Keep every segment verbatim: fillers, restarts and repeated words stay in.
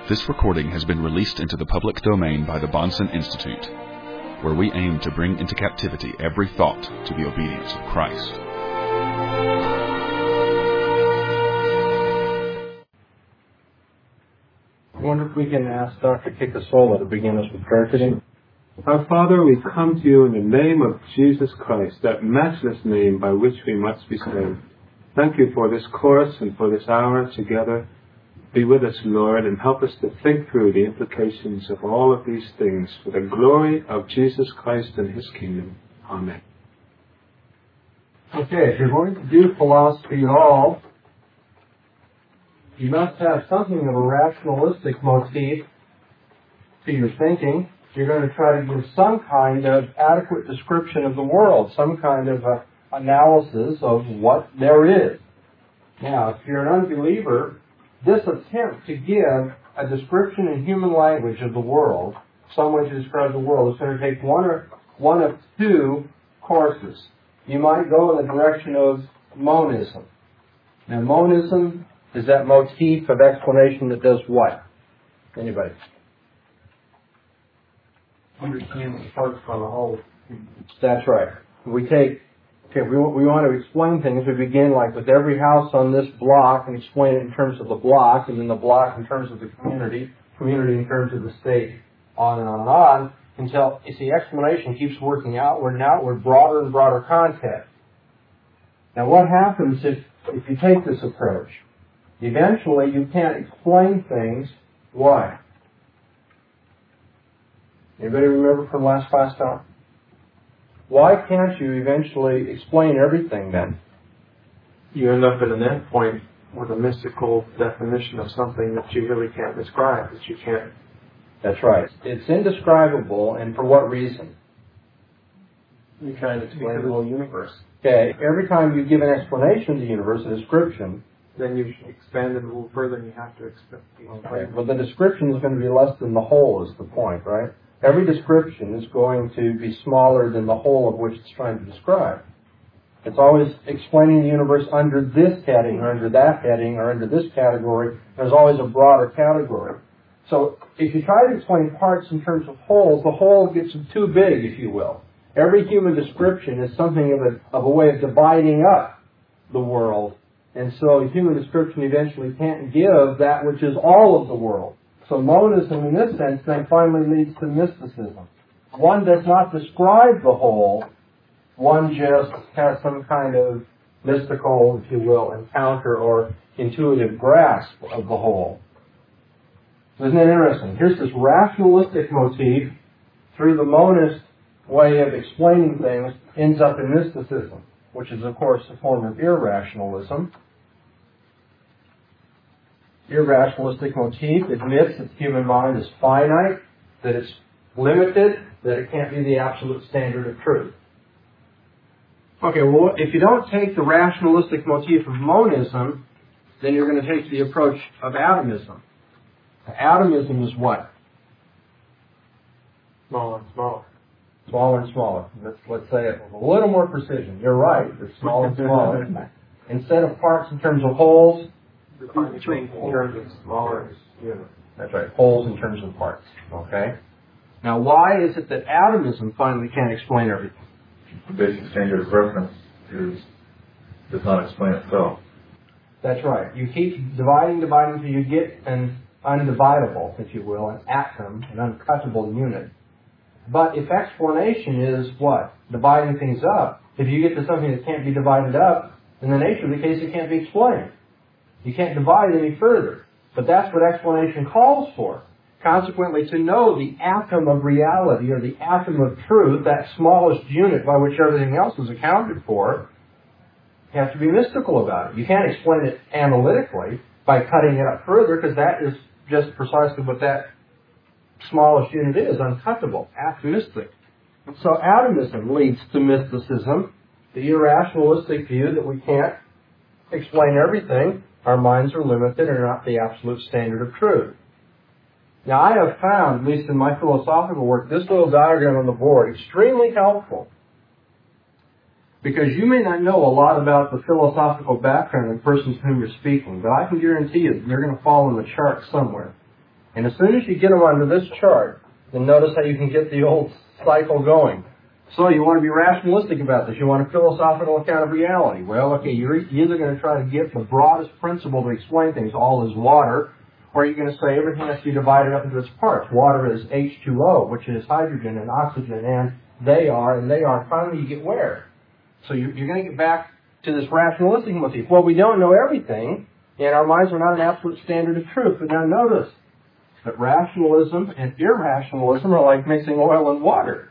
This recording has been released into the public domain by the Bahnsen Institute, where we aim to bring into captivity every thought to the obedience of Christ. I wonder if we can ask Doctor Kikasola to begin us with prayer today. Our Father, we come to you in the name of Jesus Christ, that matchless name by which we must be saved. Thank you for this course and for this hour together. Be with us, Lord, and help us to think through the implications of all of these things for the glory of Jesus Christ and His kingdom. Amen. Okay, if you're going to do philosophy at all, you must have something of a rationalistic motif to your thinking. You're going to try to give some kind of adequate description of the world, some kind of a analysis of what there is. Now, if you're an unbeliever, this attempt to give a description in human language of the world, some way to describe the world, is going to take one or one of two courses. You might go in the direction of monism. Now, monism is that motif of explanation that does what? Anybody? Understand the parts from the whole. That's right. We take, okay, we, we want to explain things. We begin like with every house on this block and explain it in terms of the block, and then the block in terms of the community, community in terms of the state, on and on and on, until you see explanation keeps working outward and outward, broader and broader context. Now what happens if, if you take this approach? Eventually you can't explain things. Why? Anybody remember from last class time? Why can't you eventually explain everything then? You end up at an end point with a mystical definition of something that you really can't describe, that you can't. That's right. It's indescribable, and for what reason? You can't explain the whole universe. Okay, every time you give an explanation of the universe, a description, then you expand it a little further and you have to explain. Okay, well the description is going to be less than the whole is the point, right? Every description is going to be smaller than the whole of which it's trying to describe. It's always explaining the universe under this heading or under that heading or under this category. There's always a broader category. So if you try to explain parts in terms of wholes, the whole gets too big, if you will. Every human description is something of a, of a way of dividing up the world. And so a human description eventually can't give that which is all of the world. So monism, in this sense, then finally leads to mysticism. One does not describe the whole. One just has some kind of mystical, if you will, encounter or intuitive grasp of the whole. Isn't that interesting? Here's this rationalistic motif through the monist way of explaining things ends up in mysticism, which is, of course, a form of irrationalism. Irrationalistic motif admits that the human mind is finite, that it's limited, that it can't be the absolute standard of truth. Okay, well, if you don't take the rationalistic motif of monism, then you're going to take the approach of atomism. Atomism is what? Smaller and smaller. Smaller and smaller. Let's, let's say it with a little more precision. You're right, it's smaller and smaller. Instead of parts in terms of wholes, in terms of smaller units. That's right, wholes in terms of parts. Okay? Now, why is it that atomism finally can't explain everything? The basic standard of reference is, does not explain itself. That's right. You keep dividing, dividing until you get an undividable, if you will, an atom, an uncuttable unit. But if explanation is what? Dividing things up, if you get to something that can't be divided up, in the nature of the case, it can't be explained. You can't divide any further. But that's what explanation calls for. Consequently, to know the atom of reality or the atom of truth, that smallest unit by which everything else is accounted for, you have to be mystical about it. You can't explain it analytically by cutting it up further, because that is just precisely what that smallest unit is, uncuttable, atomistic. And so atomism leads to mysticism, the irrationalistic view that we can't explain everything. Our minds are limited and are not the absolute standard of truth. Now, I have found, at least in my philosophical work, this little diagram on the board extremely helpful. Because you may not know a lot about the philosophical background of the person to whom you're speaking, but I can guarantee you that they're going to fall in the chart somewhere. And as soon as you get them onto this chart, then notice how you can get the old cycle going. So you want to be rationalistic about this. You want a philosophical account of reality. Well, okay, you're either going to try to get the broadest principle to explain things, all is water, or you're going to say everything has to be divided up into its parts. Water is H two O, which is hydrogen and oxygen, and they are, and they are. Finally, you get where? So you're, you're going to get back to this rationalistic motif. Well, we don't know everything, and our minds are not an absolute standard of truth. But now notice that rationalism and irrationalism are like mixing oil and water.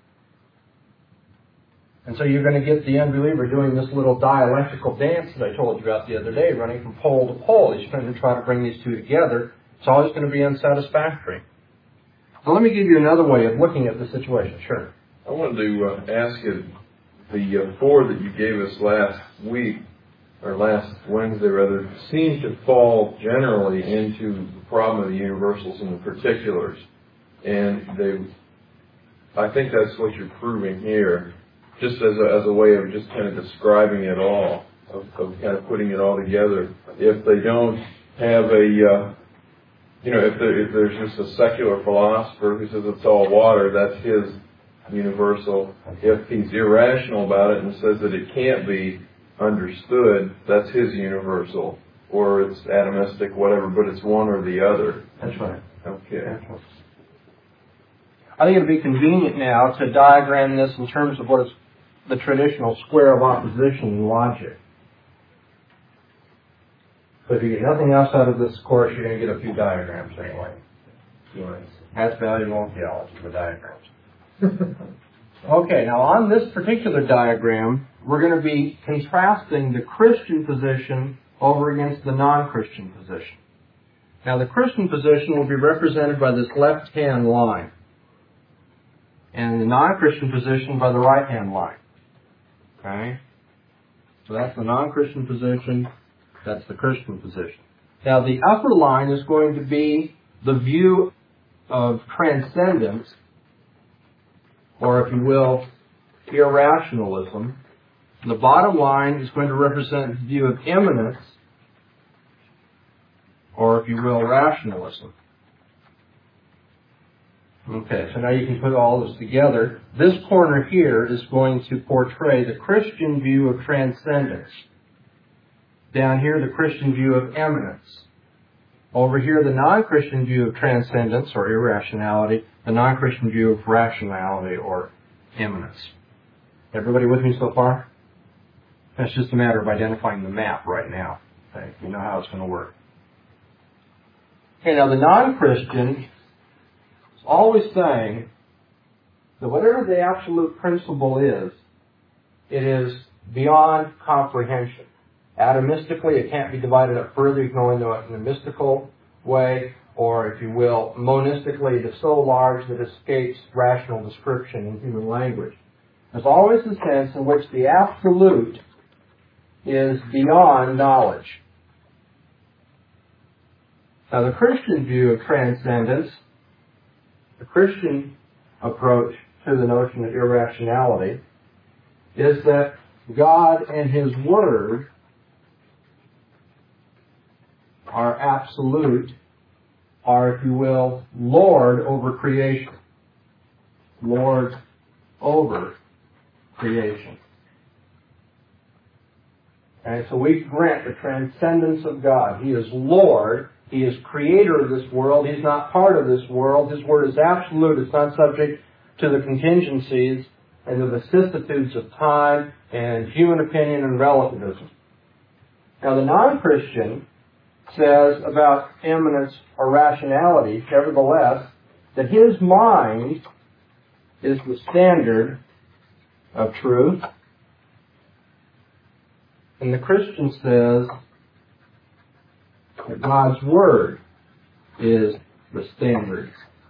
And so you're going to get the unbeliever doing this little dialectical dance that I told you about the other day, running from pole to pole. He's trying to try to bring these two together. It's always going to be unsatisfactory. So let me give you another way of looking at the situation. Sure. I wanted to uh, ask you, the uh, four that you gave us last week, or last Wednesday rather, seem to fall generally into the problem of the universals and the particulars. And they, I think that's what you're proving here. Just as a, as a way of just kind of describing it all, of, of kind of putting it all together. If they don't have a, uh, you know, if, there, if there's just a secular philosopher who says it's all water, that's his universal. If he's irrational about it and says that it can't be understood, that's his universal. Or it's atomistic, whatever, but it's one or the other. That's right. Okay. That's right. I think it would be convenient now to diagram this in terms of what is the traditional square of opposition in logic. So if you get nothing else out of this course, you're going to get a few diagrams anyway. That's valuable in theology, the diagrams. Okay, now on this particular diagram, we're going to be contrasting the Christian position over against the non-Christian position. Now the Christian position will be represented by this left-hand line, and the non-Christian position by the right-hand line. Okay? So that's the non-Christian position, that's the Christian position. Now the upper line is going to be the view of transcendence, or if you will, irrationalism. The bottom line is going to represent the view of immanence, or if you will, rationalism. Okay, so now you can put all this together. This corner here is going to portray the Christian view of transcendence. Down here, the Christian view of immanence. Over here, the non-Christian view of transcendence or irrationality, the non-Christian view of rationality or immanence. Everybody with me so far? That's just a matter of identifying the map right now. Okay, you know how it's going to work. Okay, now the non-Christian always saying that whatever the absolute principle is, it is beyond comprehension. Atomistically, it can't be divided up further. You can only know it in a mystical way, or if you will, monistically, it is so large that it escapes rational description in human language. There's always a sense in which the absolute is beyond knowledge. Now, the Christian view of transcendence, the Christian approach to the notion of irrationality, is that God and His Word are absolute, are, if you will, Lord over creation. Lord over creation. And so we grant the transcendence of God. He is Lord. He is creator of this world. He's not part of this world. His word is absolute. It's not subject to the contingencies and the vicissitudes of time and human opinion and relativism. Now, the non-Christian says about immanence or rationality, nevertheless, that his mind is the standard of truth. And the Christian says that God's Word is the standard.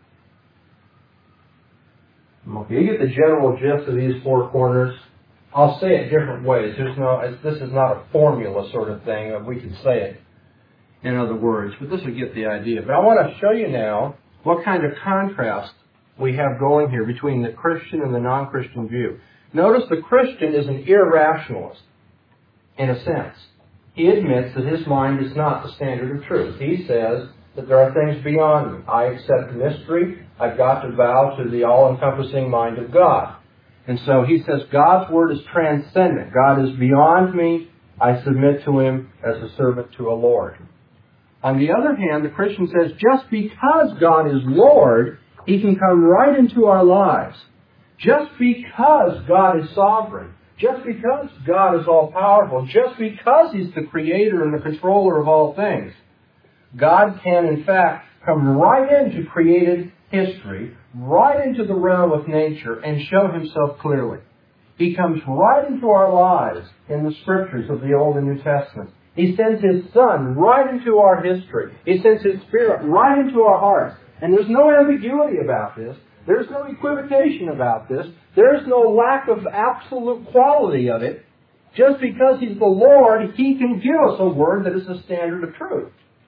Okay, you get the general gist of these four corners. I'll say it different ways. There's no, this is not a formula sort of thing. We can say it in other words, but this will get the idea. But I want to show you now what kind of contrast we have going here between the Christian and the non-Christian view. Notice the Christian is an irrationalist, in a sense. He admits that his mind is not the standard of truth. He says that there are things beyond me. I accept mystery. I've got to bow to the all-encompassing mind of God. And so he says God's Word is transcendent. God is beyond me. I submit to Him as a servant to a Lord. On the other hand, the Christian says just because God is Lord, He can come right into our lives. Just because God is sovereign, just because God is all-powerful, just because He's the creator and the controller of all things, God can, in fact, come right into created history, right into the realm of nature, and show Himself clearly. He comes right into our lives in the Scriptures of the Old and New Testament. He sends His Son right into our history. He sends His Spirit right into our hearts. And there's no ambiguity about this. There's no equivocation about this. There's no lack of absolute quality of it. Just because He's the Lord, He can give us a word that is the standard of truth.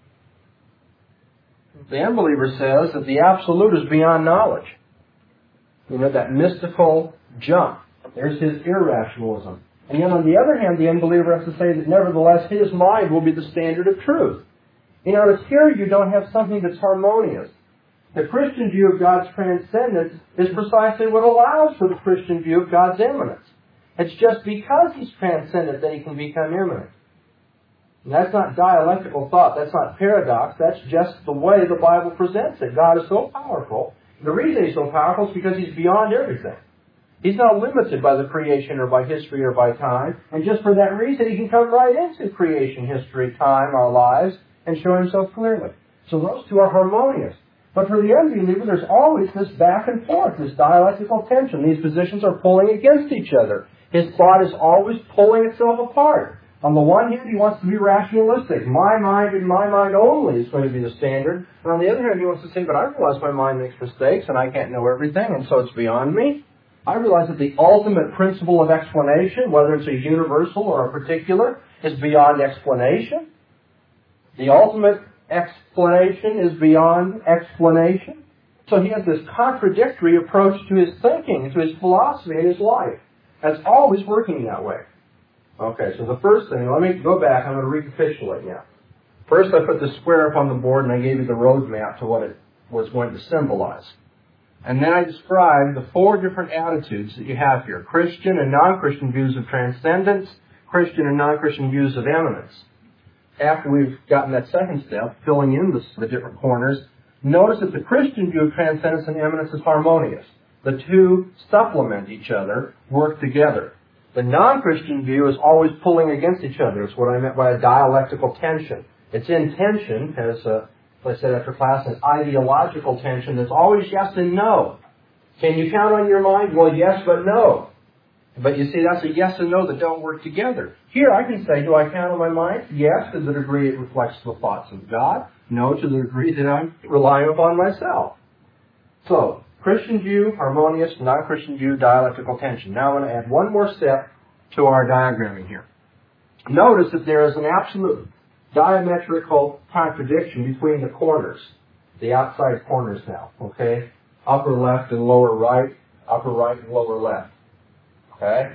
The unbeliever says that the absolute is beyond knowledge. You know, that mystical jump. There's his irrationalism. And yet, on the other hand, the unbeliever has to say that nevertheless his mind will be the standard of truth. You notice here you don't have something that's harmonious. The Christian view of God's transcendence is precisely what allows for the Christian view of God's immanence. It's just because He's transcendent that He can become immanent. And that's not dialectical thought. That's not paradox. That's just the way the Bible presents it. God is so powerful. The reason He's so powerful is because He's beyond everything. He's not limited by the creation or by history or by time. And just for that reason, He can come right into creation, history, time, our lives, and show Himself clearly. So those two are harmonious. But for the unbeliever, there's always this back and forth, this dialectical tension. These positions are pulling against each other. His thought is always pulling itself apart. On the one hand, he wants to be rationalistic. My mind and my mind only is going to be the standard. And on the other hand, he wants to say, but I realize my mind makes mistakes and I can't know everything, and so it's beyond me. I realize that the ultimate principle of explanation, whether it's a universal or a particular, is beyond explanation. The ultimate explanation is beyond explanation. So he has this contradictory approach to his thinking, to his philosophy, and his life. That's always working that way. Okay, so the first thing, let me go back, I'm going to recapitulate now. First I put the square up on the board and I gave you the roadmap to what it was going to symbolize. And then I described the four different attitudes that you have here. Christian and non-Christian views of transcendence, Christian and non-Christian views of eminence. After we've gotten that second step, filling in the, the different corners, notice that the Christian view of transcendence and eminence is harmonious. The two supplement each other, work together. The non-Christian view is always pulling against each other. It's what I meant by a dialectical tension. It's in tension, as uh, I said after class, an ideological tension that's always yes and no. Can you count on your mind? Well, yes, but no. But you see, that's a yes and no that don't work together. Here I can say, do I count on my mind? Yes, to the degree it reflects the thoughts of God. No, to the degree that I'm relying upon myself. So, Christian view, harmonious, non-Christian view, dialectical tension. Now I'm going to add one more step to our diagramming here. Notice that there is an absolute diametrical contradiction between the corners, the outside corners now, okay? Upper left and lower right, upper right and lower left, okay?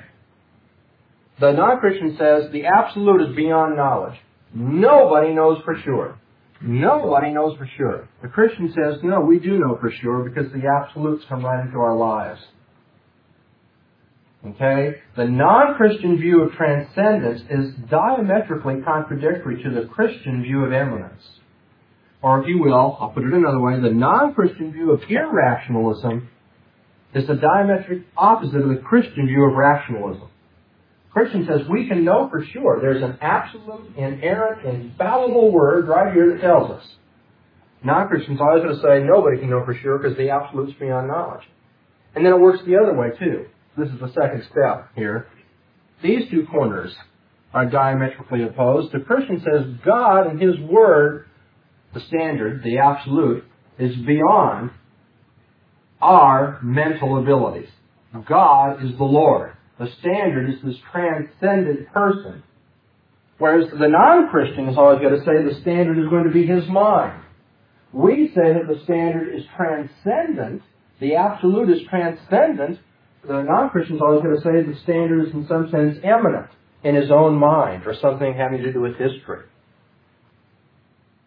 The non-Christian says the absolute is beyond knowledge. Nobody knows for sure. Nobody knows for sure. The Christian says, no, we do know for sure because the absolutes come right into our lives. Okay? The non-Christian view of transcendence is diametrically contradictory to the Christian view of eminence. Or if you will, I'll put it another way, the non-Christian view of irrationalism is the diametric opposite of the Christian view of rationalism. Christian says we can know for sure. There's an absolute, inerrant, infallible word right here that tells us. Non-Christians always going to say nobody can know for sure because the absolute's beyond knowledge. And then it works the other way too. This is the second step here. These two corners are diametrically opposed. The Christian says God and His Word, the standard, the absolute, is beyond our mental abilities. God is the Lord. The standard is this transcendent person. Whereas the non-Christian is always going to say the standard is going to be his mind. We say that the standard is transcendent, the absolute is transcendent. The non-Christian is always going to say the standard is in some sense eminent in his own mind or something having to do with history.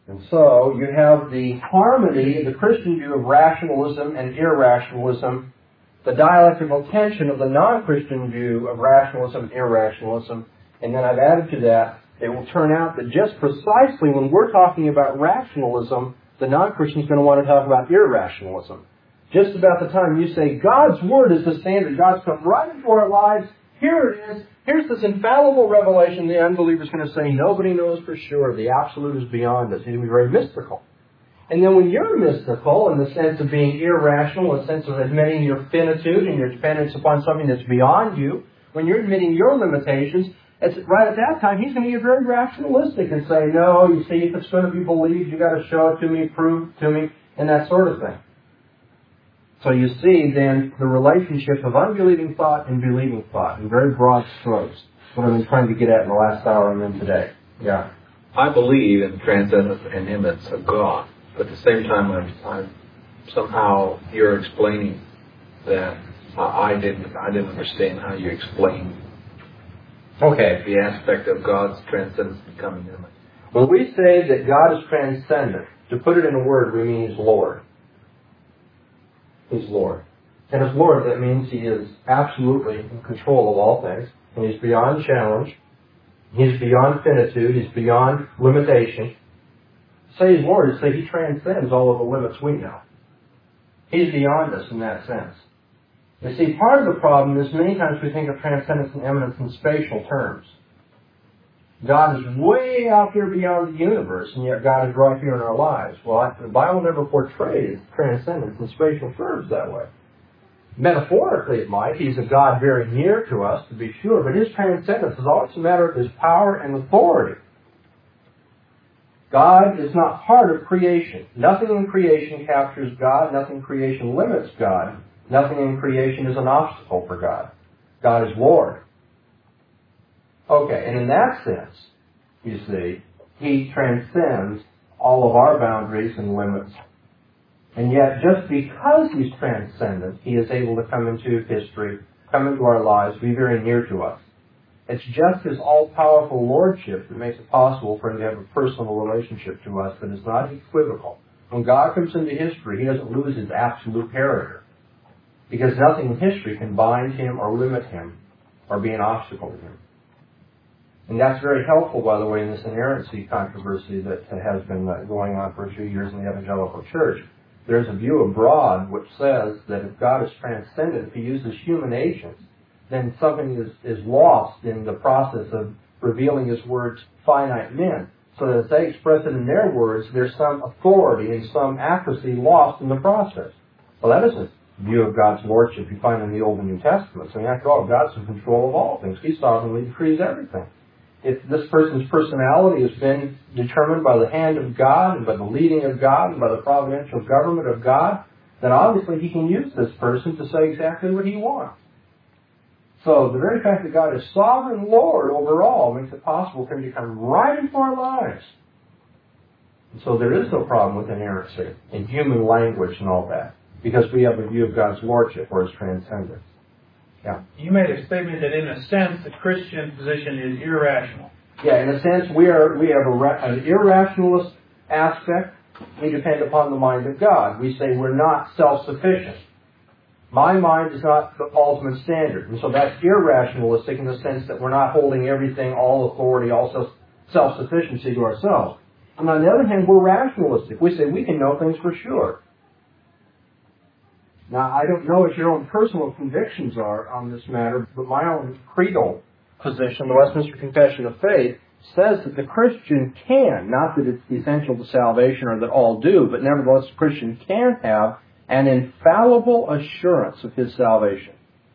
And so you have the harmony, the Christian view of rationalism and irrationalism, the dialectical tension of the non-Christian view of rationalism and irrationalism, and then I've added to that, it will turn out that just precisely when we're talking about rationalism, the non-Christian is going to want to talk about irrationalism. Just about the time you say, God's Word is the standard, God's come right into our lives, here it is, here's this infallible revelation, the unbeliever is going to say, nobody knows for sure, the absolute is beyond us. He's going to be very mystical. And then when you're mystical, in the sense of being irrational, in the sense of admitting your finitude and your dependence upon something that's beyond you, when you're admitting your limitations, it's right at that time, he's going to get very rationalistic and say, no, you see, if it's going to be believed, you've got to show it to me, prove it to me, and that sort of thing. So you see, then, the relationship of unbelieving thought and believing thought in very broad strokes. What I've been trying to get at in the last hour I'm in today. Yeah. I believe in transcendence and immanence of God, but at the same time, I'm, I'm somehow you're explaining that uh, I didn't I didn't understand how you explained Okay. the aspect of God's transcendence becoming immanent. When we say that God is transcendent, to put it in a word, we mean He's Lord. He's Lord. And as Lord, that means He is absolutely in control of all things, and He's beyond challenge. He's beyond finitude. He's beyond limitation. To say He's Lord is to say He transcends all of the limits we know. He's beyond us in that sense. You see, part of the problem is many times we think of transcendence and immanence in spatial terms. God is way out here beyond the universe, and yet God is right here in our lives. Well, the Bible never portrays transcendence in spatial terms that way. Metaphorically, it might. He's a God very near to us, to be sure, but His transcendence is always a matter of His power and authority. God is not part of creation. Nothing in creation captures God. Nothing in creation limits God. Nothing in creation is an obstacle for God. God is Lord. Okay, and in that sense, you see, He transcends all of our boundaries and limits. And yet, just because He's transcendent, He is able to come into history, come into our lives, be very near to us. It's just His all-powerful Lordship that makes it possible for Him to have a personal relationship to us that is not equivocal. When God comes into history, He doesn't lose His absolute character, because nothing in history can bind Him or limit Him or be an obstacle to Him. And that's very helpful, by the way, in this inerrancy controversy that has been going on for a few years in the evangelical church. There's a view abroad which says that if God is transcendent, if He uses human agents, then something is, is lost in the process of revealing His word to finite men. So that as they express it in their words, there's some authority and some accuracy lost in the process. Well, that isn't view of God's Lordship you find in the Old and New Testaments. I mean, after all, God's in control of all things. He sovereignly decrees everything. If this person's personality has been determined by the hand of God and by the leading of God and by the providential government of God, then obviously He can use this person to say exactly what He wants. So the very fact that God is sovereign Lord over all makes it possible for Him to come right into our lives. And so there is no problem with inerrancy in human language and all that, because we have a view of God's Lordship or His transcendence. Yeah. You made a statement that, in a sense, the Christian position is irrational. Yeah, in a sense, we are we have a ra- an irrationalist aspect. We depend upon the mind of God. We say we're not self-sufficient. My mind is not the ultimate standard. And so that's irrationalistic in the sense that we're not holding everything, all authority, all self-sufficiency to ourselves. And on the other hand, we're rationalistic. We say we can know things for sure. Now, I don't know what your own personal convictions are on this matter, but my own creedal position, the Westminster Confession of Faith, says that the Christian can, not that it's essential to salvation or that all do, but nevertheless the Christian can have an infallible assurance of his salvation.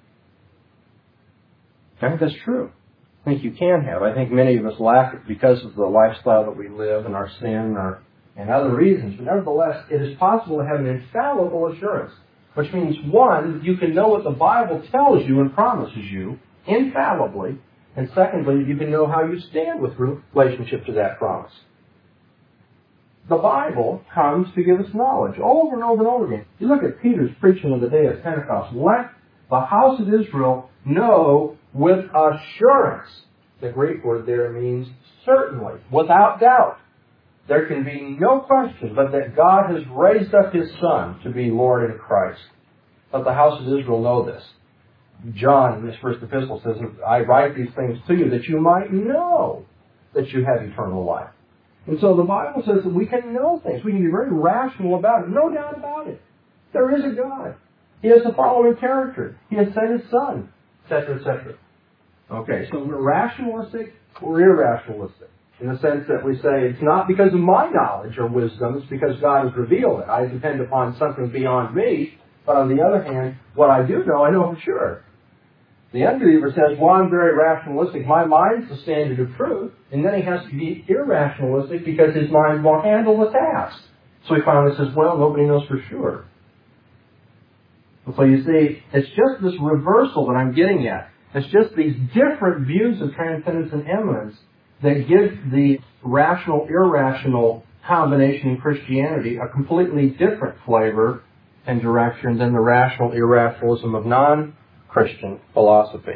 I think that's true. I think you can have. I think many of us lack it because of the lifestyle that we live and our sin and, our, and other reasons. But nevertheless, it is possible to have an infallible assurance, which means, one, you can know what the Bible tells you and promises you infallibly, and secondly, you can know how you stand with relationship to that promise. The Bible comes to give us knowledge over and over and over again. You look at Peter's preaching on the day of Pentecost. Let the house of Israel know with assurance. The Greek word there means certainly, without doubt. there can be no question but that God has raised up His Son to be Lord and Christ. Let the house of Israel know this. John, in this first epistle, says, I write these things to you that you might know that you have eternal life. And so the Bible says that we can know things. We can be very rational about it. No doubt about it. There is a God. He has the following character. He has sent His Son, et cetera, et cetera. Okay, so we're rationalistic, we're irrationalistic, in the sense that we say it's not because of my knowledge or wisdom, it's because God has revealed it. I depend upon something beyond me, but on the other hand, what I do know, I know for sure. The unbeliever says, well, I'm very rationalistic. My mind's the standard of truth. And then he has to be irrationalistic because his mind won't handle the task. So he finally says, well, nobody knows for sure. And so you see, it's just this reversal that I'm getting at. It's just these different views of transcendence and immanence that give the rational-irrational combination in Christianity a completely different flavor and direction than the rational-irrationalism of non-Christian philosophy.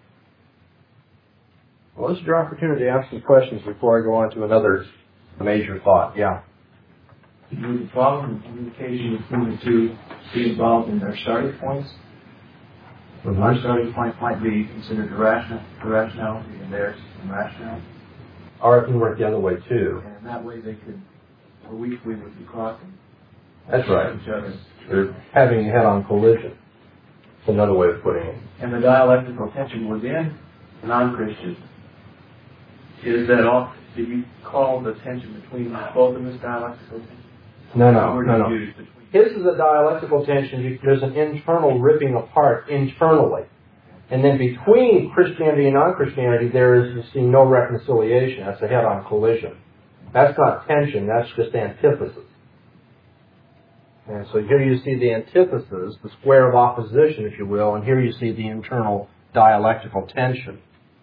Well, this is your opportunity to ask some questions before I go on to another major thought. Yeah? Would the problem in communication between the two be involved in their starting points? So our starting point might be considered irrational, irrationality, and theirs irrationality. Or it can work the other way, too. And that way they could, or we, we would be crossing. That's right. Each other. They're having a head-on collision. That's another way of putting it. And the dialectical tension within non-Christians, is that all, do you call the tension between both of them as dialectical tension? No, no, Or no, do no. you use between? His is a dialectical tension. There's an internal ripping apart internally. And then between Christianity and non-Christianity, there is, you see, no reconciliation. That's a head-on collision. That's not tension. That's just antithesis. And so here you see the antithesis, the square of opposition, if you will, and here you see the internal dialectical tension.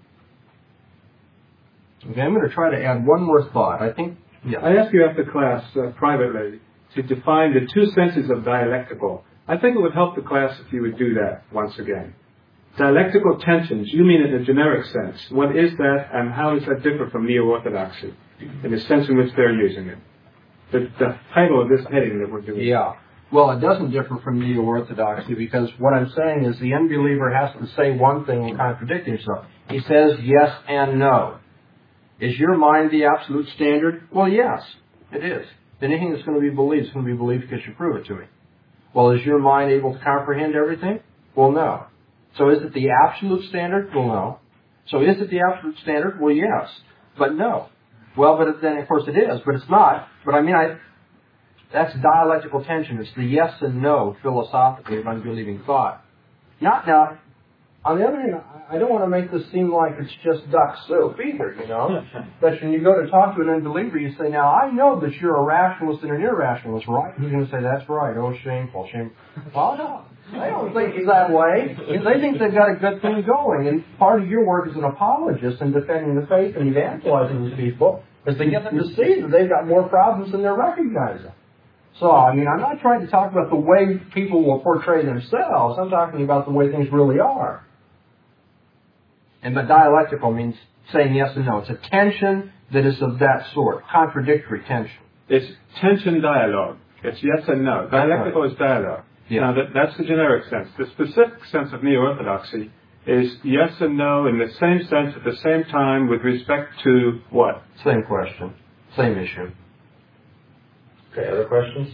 Okay, I'm going to try to add one more thought. I think, yeah. I asked you after class, uh, privately, to define the two senses of dialectical. I think it would help the class if you would do that once again. Dialectical tensions, you mean in a generic sense. What is that, and how does that differ from neo-orthodoxy in the sense in which they're using it? The, the title of this heading that we're doing. Yeah. Well, it doesn't differ from neo-orthodoxy because what I'm saying is the unbeliever has to say one thing and contradict himself. He says yes and no. Is your mind the absolute standard? Well, yes, it is. Anything that's going to be believed is going to be believed because you prove it to me. Well, is your mind able to comprehend everything? Well, no. So is it the absolute standard? Well, no. So is it the absolute standard? Well, yes. But no. Well, but then, of course, it is, but it's not. But I mean, I, that's dialectical tension. It's the yes and no, philosophically, of unbelieving thought. Not now. On the other hand, I don't want to make this seem like it's just duck soup either, you know. But when you go to talk to an unbeliever, you say, now, I know that you're a rationalist and an irrationalist, right? He's going to say, that's right. Oh, shameful, shameful. Well, no. They don't think it's that way. They think they've got a good thing going. And part of your work as an apologist in defending the faith and evangelizing these people is to get them to see that they've got more problems than they're recognizing. So, I mean, I'm not trying to talk about the way people will portray themselves. I'm talking about the way things really are. And the dialectical means saying yes and no. It's a tension that is of that sort, contradictory tension. It's tension dialogue. It's yes and no. Dialectical is dialogue. Yeah. Now, that, that's the generic sense. The specific sense of neo-orthodoxy is yes and no in the same sense at the same time with respect to what? Same question. Same issue. Okay, other questions?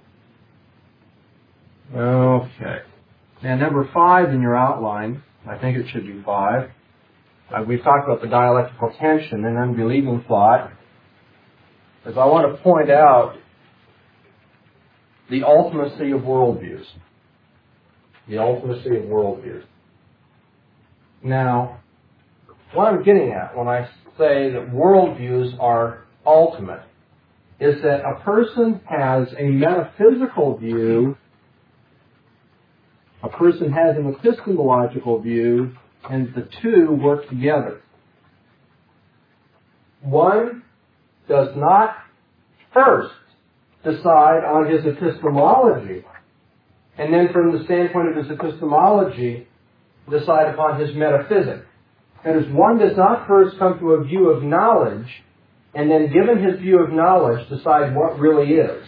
Okay. Now, number five in your outline, I think it should be five. Uh, we've talked about the dialectical tension and unbelieving thought. As I want to point out the ultimacy of worldviews. The ultimacy of worldviews. Now, what I'm getting at when I say that worldviews are ultimate is that a person has a metaphysical view, a person has an epistemological view, and the two work together. One does not first decide on his epistemology, and then from the standpoint of his epistemology, decide upon his metaphysic. That is, one does not first come to a view of knowledge, and then, given his view of knowledge, decide what really is.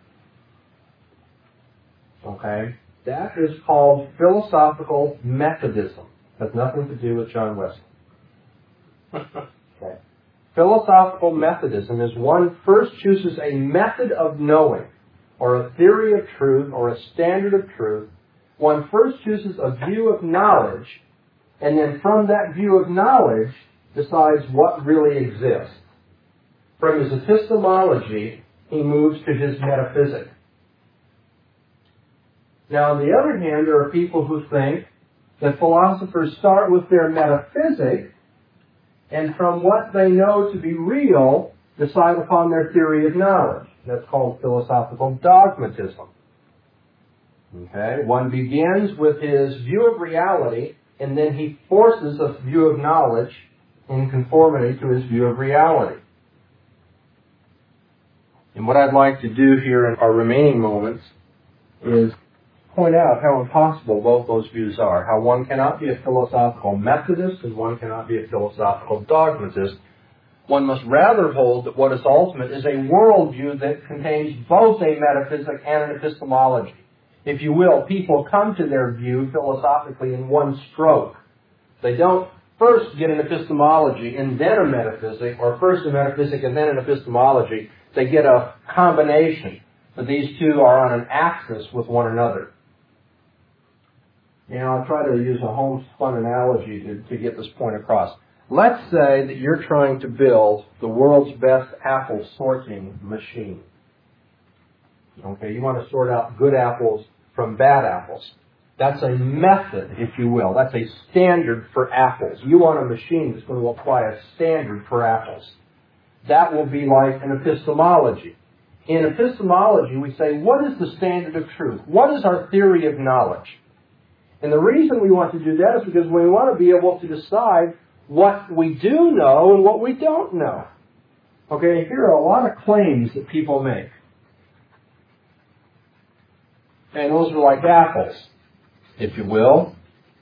Okay? That is called philosophical Methodism. It has nothing to do with John Wesley. Okay. Philosophical Methodism is one first chooses a method of knowing, or a theory of truth, or a standard of truth. One first chooses a view of knowledge, and then from that view of knowledge decides what really exists. From his epistemology, he moves to his metaphysic. Now, on the other hand, there are people who think that philosophers start with their metaphysic, and from what they know to be real, decide upon their theory of knowledge. That's called philosophical dogmatism. Okay? One begins with his view of reality, and then he forces a view of knowledge in conformity to his view of reality. And what I'd like to do here in our remaining moments is point out how impossible both those views are. How one cannot be a philosophical Methodist and one cannot be a philosophical dogmatist. One must rather hold that what is ultimate is a worldview that contains both a metaphysic and an epistemology. If you will, people come to their view philosophically in one stroke. They don't first get an epistemology and then a metaphysic, or first a metaphysic and then an epistemology. They get a combination, but these two are on an axis with one another. And I'll try to use a homespun analogy to, to get this point across. Let's say that you're trying to build the world's best apple sorting machine. Okay, you want to sort out good apples from bad apples. That's a method, if you will. That's a standard for apples. You want a machine that's going to apply a standard for apples. That will be like an epistemology. In epistemology, we say, what is the standard of truth? What is our theory of knowledge? And the reason we want to do that is because we want to be able to decide what we do know and what we don't know. Okay, here are a lot of claims that people make. And those are like apples, if you will.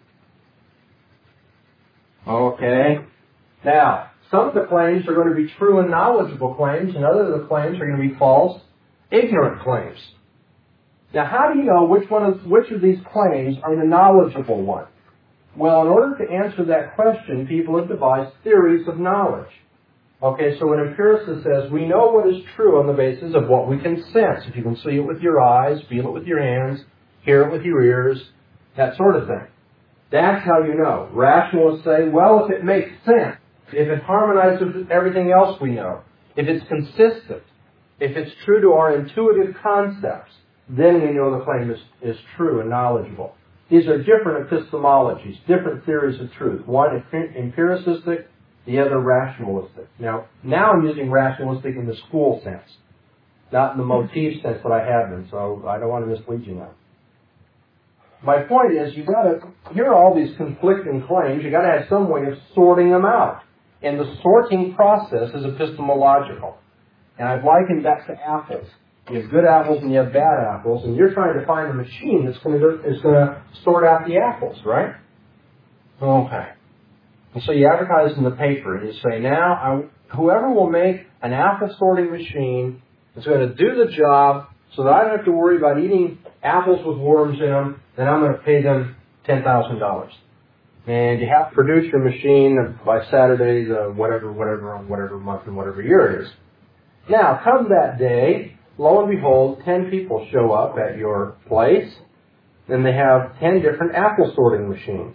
Okay. Now, some of the claims are going to be true and knowledgeable claims, and other of the claims are going to be false, ignorant claims. Now, how do you know which one of which of these claims are the knowledgeable one? Well, in order to answer that question, people have devised theories of knowledge. Okay, so an empiricist says, we know what is true on the basis of what we can sense. If you can see it with your eyes, feel it with your hands, hear it with your ears, that sort of thing. That's how you know. Rationalists say, well, if it makes sense, if it harmonizes with everything else we know, if it's consistent, if it's true to our intuitive concepts, then we know the claim is, is true and knowledgeable. These are different epistemologies, different theories of truth. One empiricistic, the other rationalistic. Now, now I'm using rationalistic in the school sense, not in the motif sense that I have been, so I don't want to mislead you now. My point is, you've got to, here are all these conflicting claims, you've got to have some way of sorting them out. And the sorting process is epistemological. And I've likened that to apples. You have good apples and you have bad apples, and you're trying to find a machine that's going to is going to sort out the apples, right? Okay. And so you advertise in the paper, and you say, now, I, whoever will make an apple sorting machine is going to do the job so that I don't have to worry about eating apples with worms in them, then I'm going to pay them ten thousand dollars. And you have to produce your machine by Saturday, the whatever, whatever, on whatever month and whatever year it is. Now, come that day, lo and behold, ten people show up at your place, and they have ten different apple sorting machines.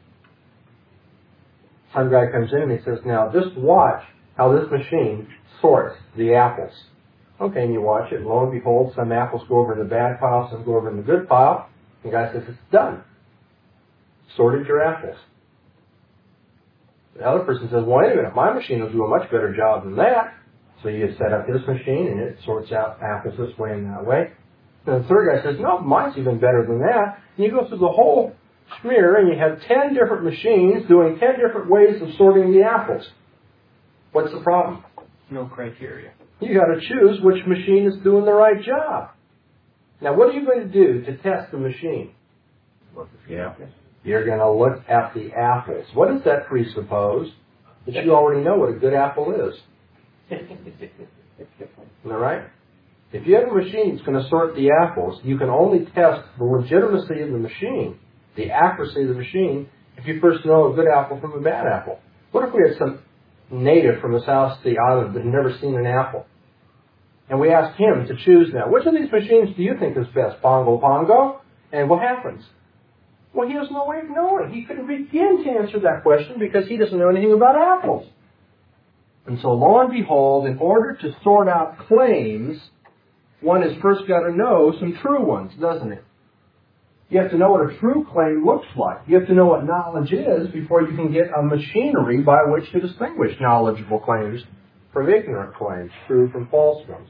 Some guy comes in and he says, now, just watch how this machine sorts the apples. Okay, and you watch it, and lo and behold, some apples go over in the bad pile, some go over in the good pile. The guy says, it's done. Sorted your apples. The other person says, well, wait a minute, my machine will do a much better job than that. So you set up this machine, and it sorts out apples this way and that way. And the third guy says, no, mine's even better than that. And you go through the whole smear, and you have ten different machines doing ten different ways of sorting the apples. What's the problem? No criteria. You got to choose which machine is doing the right job. Now, what are you going to do to test the machine? Look at the apples. You're going to look at the apples. What does that presuppose? That you already know what a good apple is. Isn't that right? If you have a machine that's going to sort the apples, you can only test the legitimacy of the machine, the accuracy of the machine, if you first know a good apple from a bad apple. What if we had some native from the South Sea Island that had never seen an apple? And we asked him to choose now, which of these machines do you think is best, Pongo Pongo? And what happens? Well, he has no way of knowing. He couldn't begin to answer that question because he doesn't know anything about apples. And so, lo and behold, in order to sort out claims, one has first got to know some true ones, doesn't it? You have to know what a true claim looks like. You have to know what knowledge is before you can get a machinery by which to distinguish knowledgeable claims from ignorant claims, true from false ones.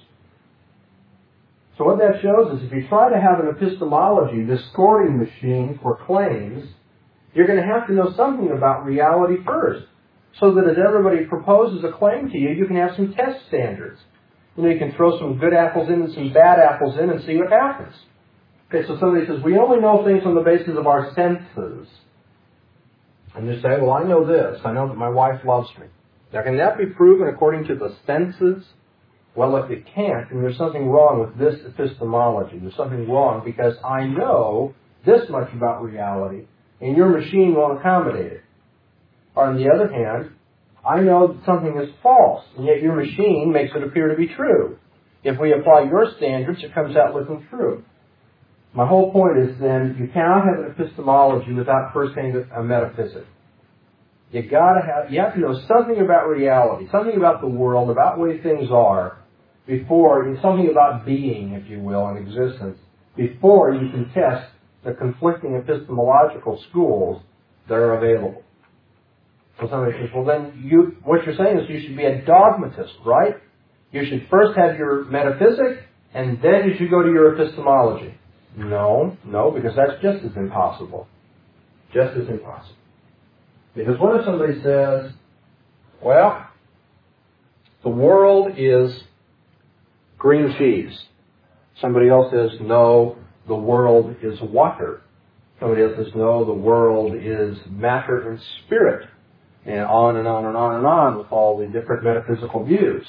So what that shows is if you try to have an epistemology, this sorting machine for claims, you're going to have to know something about reality first, so that as everybody proposes a claim to you, you can have some test standards. You know, you can throw some good apples in and some bad apples in and see what happens. Okay, so somebody says, we only know things on the basis of our senses. And you say, well, I know this. I know that my wife loves me. Now, can that be proven according to the senses? Well, if it can't, then there's something wrong with this epistemology. There's something wrong because I know this much about reality, and your machine won't accommodate it. Or on the other hand, I know that something is false, and yet your machine makes it appear to be true. If we apply your standards, it comes out looking true. My whole point is then, you cannot have an epistemology without first having a metaphysic. You gotta have, you have to know something about reality, something about the world, about the way things are, before, something about being, if you will, and existence, before you can test the conflicting epistemological schools that are available. So somebody says, well then, you, what you're saying is you should be a dogmatist, right? You should first have your metaphysic, and then you should go to your epistemology. No, no, because that's just as impossible. Just as impossible. Because what if somebody says, well, the world is green cheese. Somebody else says, no, the world is water. Somebody else says, no, the world is matter and spirit. And on and on and on and on with all the different metaphysical views.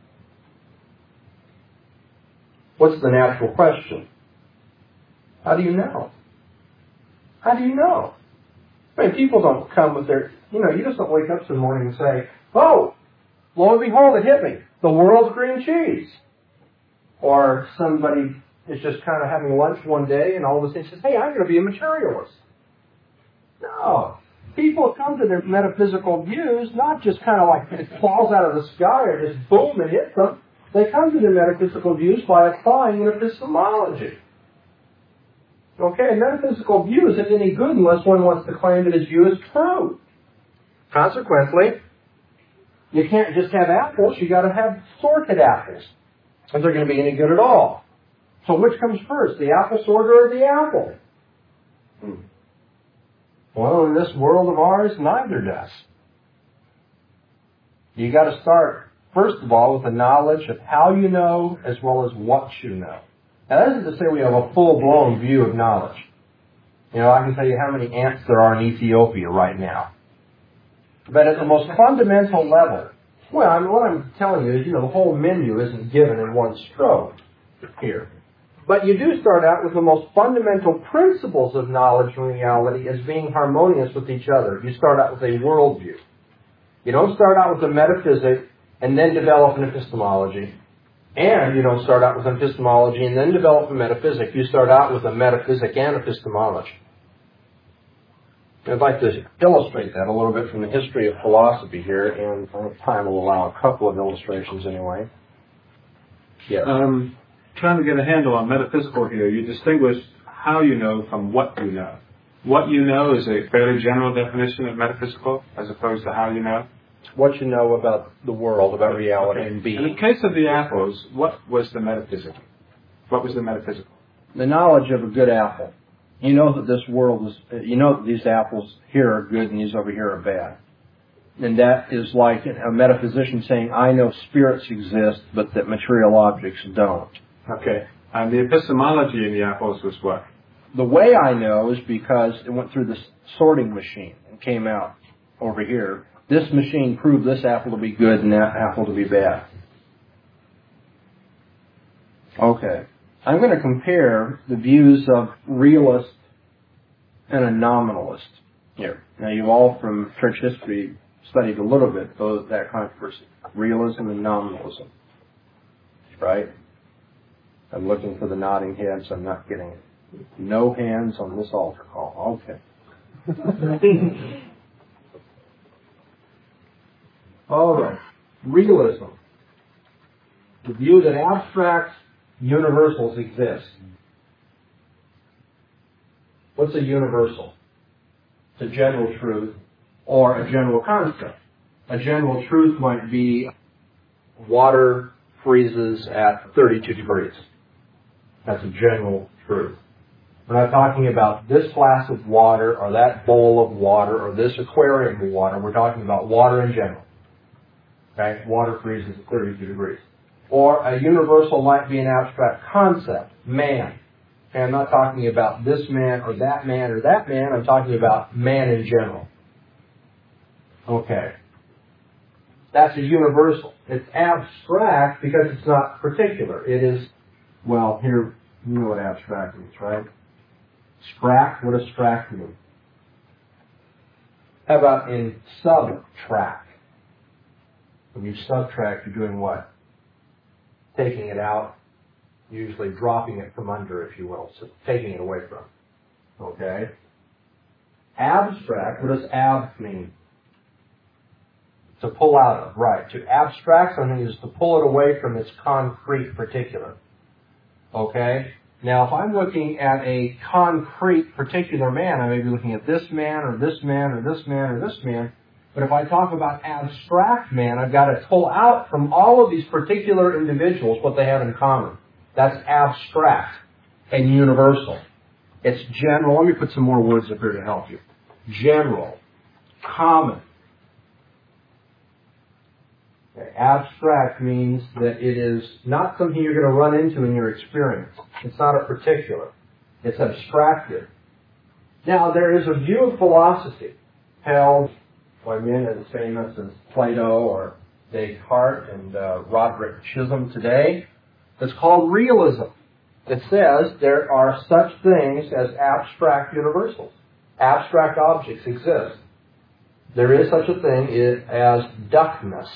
What's the natural question? How do you know? How do you know? I mean, people don't come with their, you know, you just don't wake up some morning and say, oh, lo and behold, it hit me. The world's green cheese. Or somebody is just kind of having lunch one day and all of a sudden says, hey, I'm going to be a materialist. No. People come to their metaphysical views not just kind of like it falls out of the sky or just boom and hits them. They come to their metaphysical views by applying an epistemology. Okay, a metaphysical view isn't any good unless one wants to claim that his view is true. Consequently, you can't just have apples, you got to have sorted apples. If they're going to be any good at all. So which comes first, the apple sorter or the apple? Hmm. Well, in this world of ours, neither does. You got to start, first of all, with the knowledge of how you know as well as what you know. Now, that isn't to say we have a full-blown view of knowledge. You know, I can tell you how many ants there are in Ethiopia right now. But at the most fundamental level, well, I mean, what I'm telling you is, you know, the whole menu isn't given in one stroke here. But you do start out with the most fundamental principles of knowledge and reality as being harmonious with each other. You start out with a worldview. You don't start out with a metaphysic and then develop an epistemology. And you don't start out with an epistemology and then develop a metaphysic. You start out with a metaphysic and epistemology. I'd like to illustrate that a little bit from the history of philosophy here, and time will allow a couple of illustrations anyway. Yes. Um, trying to get a handle on metaphysical here, you distinguish how you know from what you know. What you know is a fairly general definition of metaphysical, as opposed to how you know. What you know about the world, about reality Okay. and being. In the case of the apples, what was the metaphysical? What was the metaphysical? The knowledge of a good apple. You know that this world is, you know that these apples here are good and these over here are bad. And that is like a metaphysician saying, I know spirits exist, but that material objects don't. Okay. And the epistemology in the apples was what? The way I know is because it went through the sorting machine and came out over here. This machine proved this apple to be good and that apple to be bad. Okay. I'm going to compare the views of realist and a nominalist here. Now, you've all from church history studied a little bit those, that controversy. Realism and nominalism. Right? I'm looking for the nodding heads. I'm not getting it. No hands on this altar call. Okay. All right. Realism. The view that abstract universals exist. What's a universal? It's a general truth or a general concept. A general truth might be water freezes at thirty-two degrees. That's a general truth. We're not talking about this glass of water or that bowl of water or this aquarium of water. We're talking about water in general. Okay? Water freezes at thirty-two degrees. Or a universal might be an abstract concept, man. And I'm not talking about this man or that man or that man. I'm talking about man in general. Okay. That's a universal. It's abstract because it's not particular. It is, well, here, you know what abstract means, right? Sprack, what does strack mean? How about in subtract? When you subtract, you're doing what? Taking it out, usually dropping it from under, if you will, so taking it away from. Okay? Abstract, what does ab mean? To pull out of, right. To abstract something is to pull it away from its concrete particular. Okay? Now, if I'm looking at a concrete particular man, I may be looking at this man, or this man, or this man, or this man. But if I talk about abstract man, I've got to pull out from all of these particular individuals what they have in common. That's abstract and universal. It's general. Let me put some more words up here to help you. General. Common. Okay. Abstract means that it is not something you're going to run into in your experience. It's not a particular. It's abstracted. Now, there is a view of philosophy held by men as famous as Plato or Descartes and uh, Roderick Chisholm today. It's called realism. It says there are such things as abstract universals. Abstract objects exist. There is such a thing as duckness.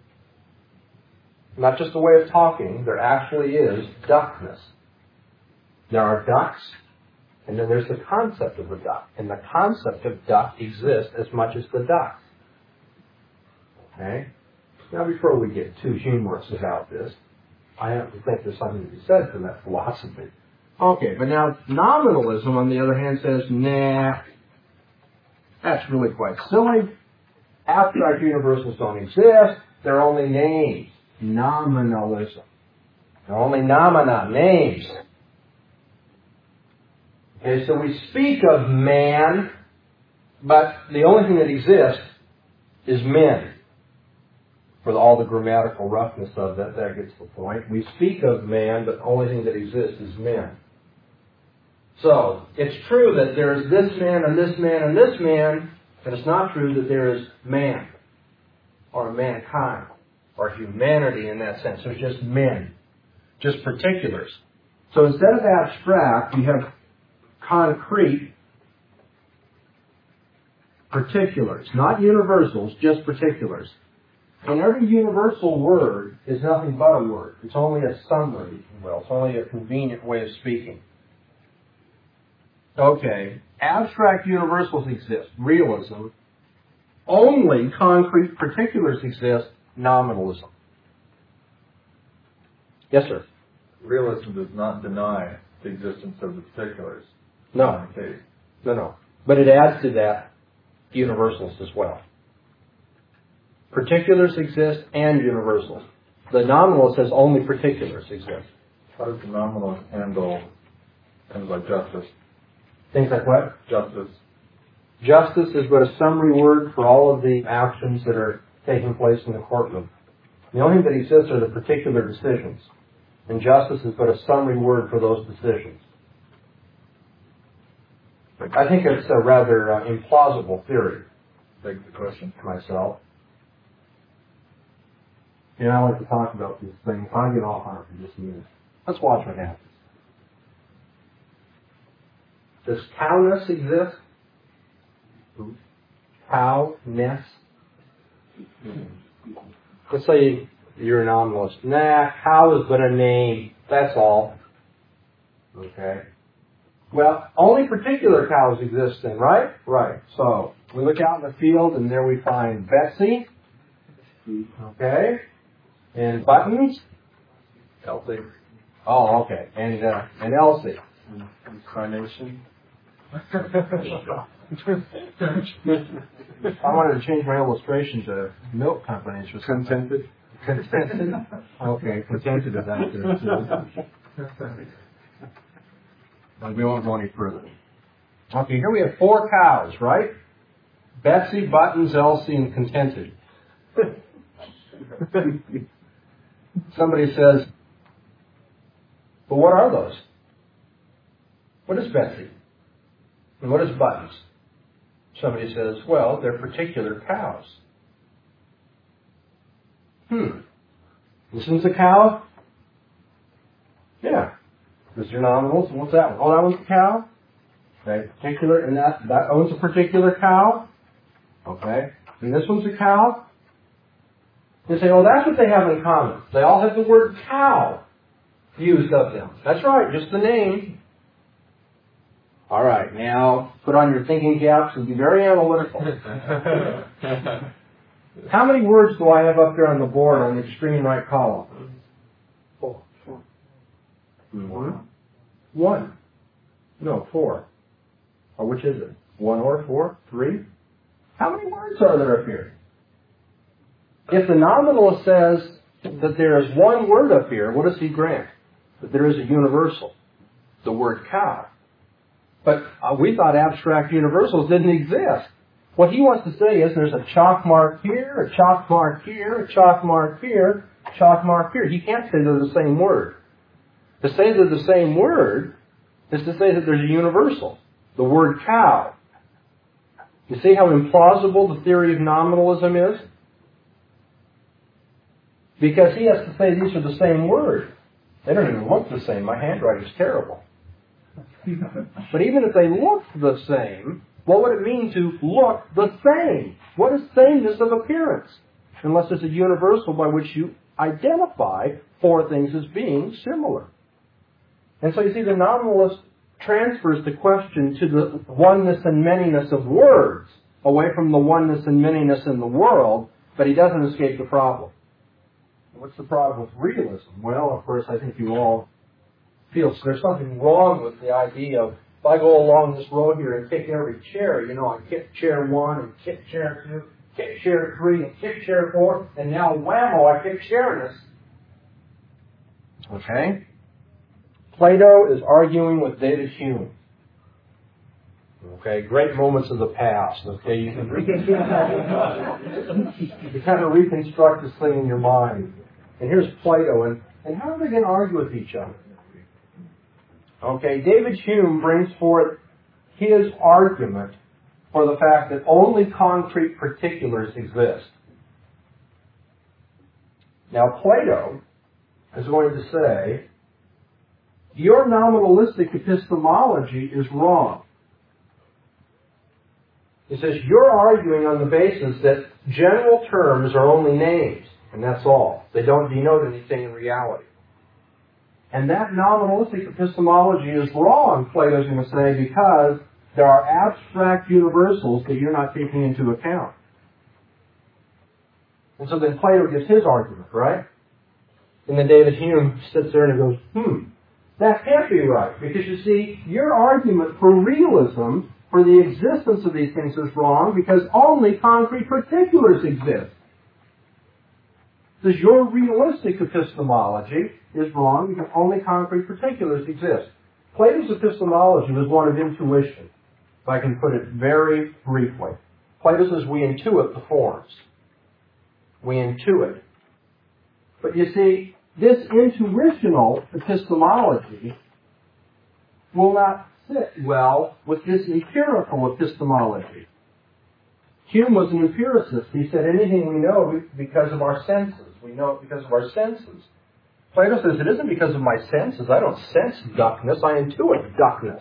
Not just a way of talking, there actually is duckness. There are ducks, and then there's the concept of a duck. And the concept of duck exists as much as the duck. Okay? Now, before we get too humorous about this, I have to think there's something to be said for that philosophy. Okay, but now nominalism, on the other hand, says, nah, that's really quite silly. Abstract universals don't exist. They're only names. Nominalism. They're only nomina, names. Okay, so we speak of man, but the only thing that exists is men. For all the grammatical roughness of that, that gets the point. We speak of man, but the only thing that exists is men. So, it's true that there is this man and this man and this man, but it's not true that there is man, or mankind, or humanity in that sense. There's just men, just particulars. So instead of abstract, we have concrete particulars, not universals, just particulars. And every universal word is nothing but a word. It's only a summary, if you will. It's only a convenient way of speaking. Okay, abstract universals exist, realism. Only concrete particulars exist, nominalism. Yes, sir? Realism does not deny the existence of the particulars. No. In the case. No, no. But it adds to that universals as well. Particulars exist and universals. The nominalist says only particulars exist. How does the nominalist handle things like justice? Things like what? Justice. Justice is but a summary word for all of the actions that are taking place in the courtroom. The only thing that exists are the particular decisions. And justice is but a summary word for those decisions. I think it's a rather uh, implausible theory. Begs the question. Myself. You know, I like to talk about these things. I'll get off on it for just a minute. Let's watch what happens. Does cowness exist? Cowness? Let's say you're a nominalist. Nah, cow is but a name. That's all. Okay. Well, only particular cows exist then, right? Right. So, we look out in the field and there we find Betsy. Okay. And Buttons. Elsie. Oh, okay. And, uh, and Elsie. Incarnation. I wanted to change my illustration to milk companies or something. Contented. Contented? Okay, contented is out there too. But we won't go any further. Okay, here we have four cows, right? Betsy, Buttons, Elsie, and Contented. Somebody says, well, what are those? What is Betsy? And what is Buttons? Somebody says, well, they're particular cows. Hmm. This one's a cow? Yeah. Is your nominals? What's that one? Oh, that one's a cow? Okay. Particular, and that, that owns a particular cow? Okay. And this one's a cow? You say, oh, that's what they have in common. They all have the word cow used of them. That's right, just the name. All right, now put on your thinking caps and be very analytical. How many words do I have up there on the board on the extreme right column? Four. One. One. No, four. Or which is it? One or four? Three? How many words are there up here? If the nominalist says that there is one word up here, what does he grant? That there is a universal. The word cow. But uh, we thought abstract universals didn't exist. What he wants to say is there's a chalk mark here, a chalk mark here, a chalk mark here, a chalk mark here. He can't say they're the same word. To say they're the same word is to say that there's a universal. The word cow. You see how implausible the theory of nominalism is? Because he has to say these are the same word. They don't even look the same. My handwriting's terrible. But even if they look the same, what would it mean to look the same? What is sameness of appearance? Unless it's a universal by which you identify four things as being similar. And so you see the nominalist transfers the question to the oneness and manyness of words away from the oneness and manyness in the world, but he doesn't escape the problem. What's the problem with realism? Well, of course, I think you all feel there's something wrong with the idea of if I go along this road here and kick every chair, you know, I kick chair one and kick chair two, kick chair three and kick chair four, and now whammo, I kick chairness. Okay? Plato is arguing with David Hume. Okay, great moments of the past. Okay, you can you kind of reconstruct this thing in your mind. And here's Plato, and, and how are they going to argue with each other? Okay, David Hume brings forth his argument for the fact that only concrete particulars exist. Now, Plato is going to say, your nominalistic epistemology is wrong. He says, you're arguing on the basis that general terms are only names, and that's all. They don't denote anything in reality. And that nominalistic epistemology is wrong, Plato's going to say, because there are abstract universals that you're not taking into account. And so then Plato gives his argument, right? And then David Hume sits there and he goes, hmm, that can't be right. Because you see, your argument for realism, for the existence of these things is wrong because only concrete particulars exist. Says your realistic epistemology is wrong because only concrete particulars exist. Plato's epistemology was one of intuition, if I can put it very briefly. Plato says we intuit the forms. We intuit. But you see, this intuitional epistemology will not sit well with this empirical epistemology. Hume was an empiricist. He said anything we know because of our senses. We know it because of our senses. Plato says it isn't because of my senses. I don't sense duckness. I intuit duckness.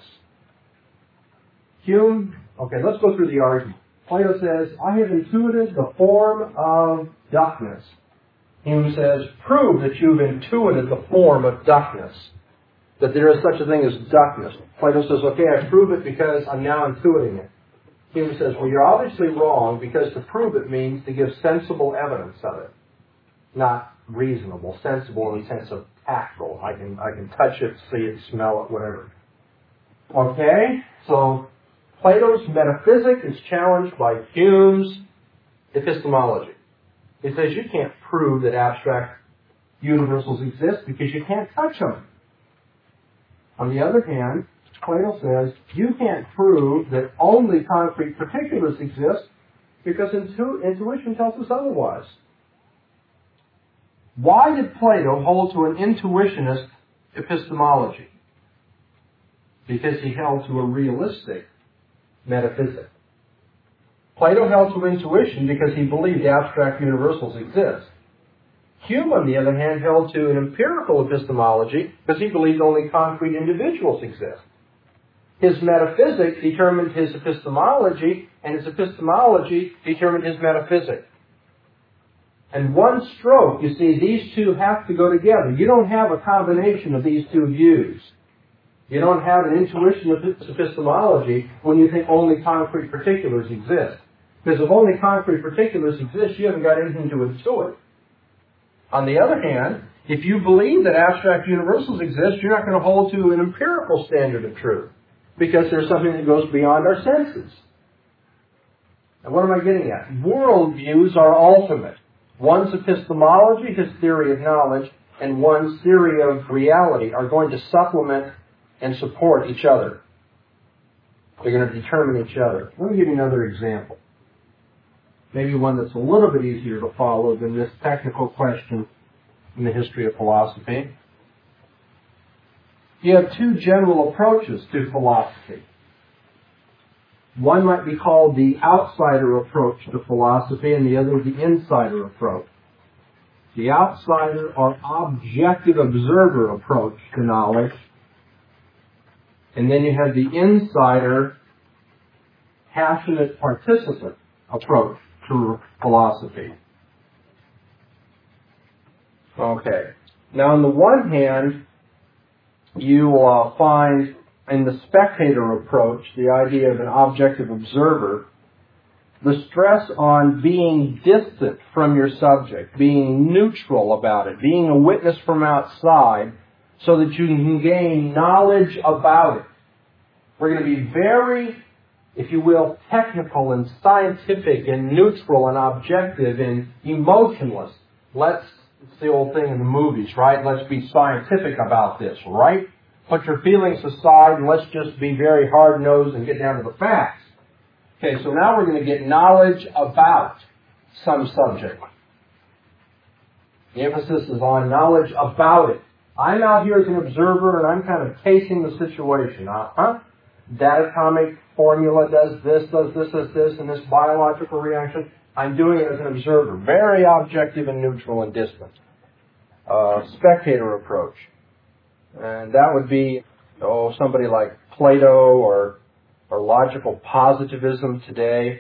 Hume, okay, let's go through the argument. Plato says, I have intuited the form of duckness. Hume says, prove that you've intuited the form of duckness, that there is such a thing as duckness. Plato says, okay, I prove it because I'm now intuiting it. Hume says, well, you're obviously wrong because to prove it means to give sensible evidence of it. Not reasonable, sensible in the sense of tactile. I can, I can touch it, see it, smell it, whatever. Okay, so Plato's metaphysic is challenged by Hume's epistemology. He says you can't prove that abstract universals exist because you can't touch them. On the other hand, Plato says you can't prove that only concrete particulars exist because intu- intuition tells us otherwise. Why did Plato hold to an intuitionist epistemology? Because he held to a realistic metaphysic. Plato held to intuition because he believed abstract universals exist. Hume, on the other hand, held to an empirical epistemology because he believed only concrete individuals exist. His metaphysic determined his epistemology, and his epistemology determined his metaphysic. And one stroke, you see, these two have to go together. You don't have a combination of these two views. You don't have an intuition of epistemology when you think only concrete particulars exist. Because if only concrete particulars exist, you haven't got anything to intuit. On the other hand, if you believe that abstract universals exist, you're not going to hold to an empirical standard of truth. Because there's something that goes beyond our senses. And what am I getting at? Worldviews are ultimate. One's epistemology, his theory of knowledge, and one's theory of reality are going to supplement and support each other. They're going to determine each other. Let me give you another example. Maybe one that's a little bit easier to follow than this technical question in the history of philosophy. You have two general approaches to philosophy. One might be called the outsider approach to philosophy, and the other the insider approach. The outsider or objective observer approach to knowledge. And then you have the insider, passionate participant approach to philosophy. Okay. Now, on the one hand, you uh, find in the spectator approach, the idea of an objective observer, the stress on being distant from your subject, being neutral about it, being a witness from outside, so that you can gain knowledge about it. We're going to be very, if you will, technical and scientific and neutral and objective and emotionless. Let's, it's the old thing in the movies, right? Let's be scientific about this, right? Put your feelings aside and let's just be very hard-nosed and get down to the facts. Okay, so now we're going to get knowledge about some subject. The emphasis is on knowledge about it. I'm out here as an observer and I'm kind of casing the situation. Uh-huh. That atomic formula does this, does this, does this, and this biological reaction. I'm doing it as an observer. Very objective and neutral and distant. Uh, spectator approach. And that would be, oh, somebody like Plato or, or logical positivism today.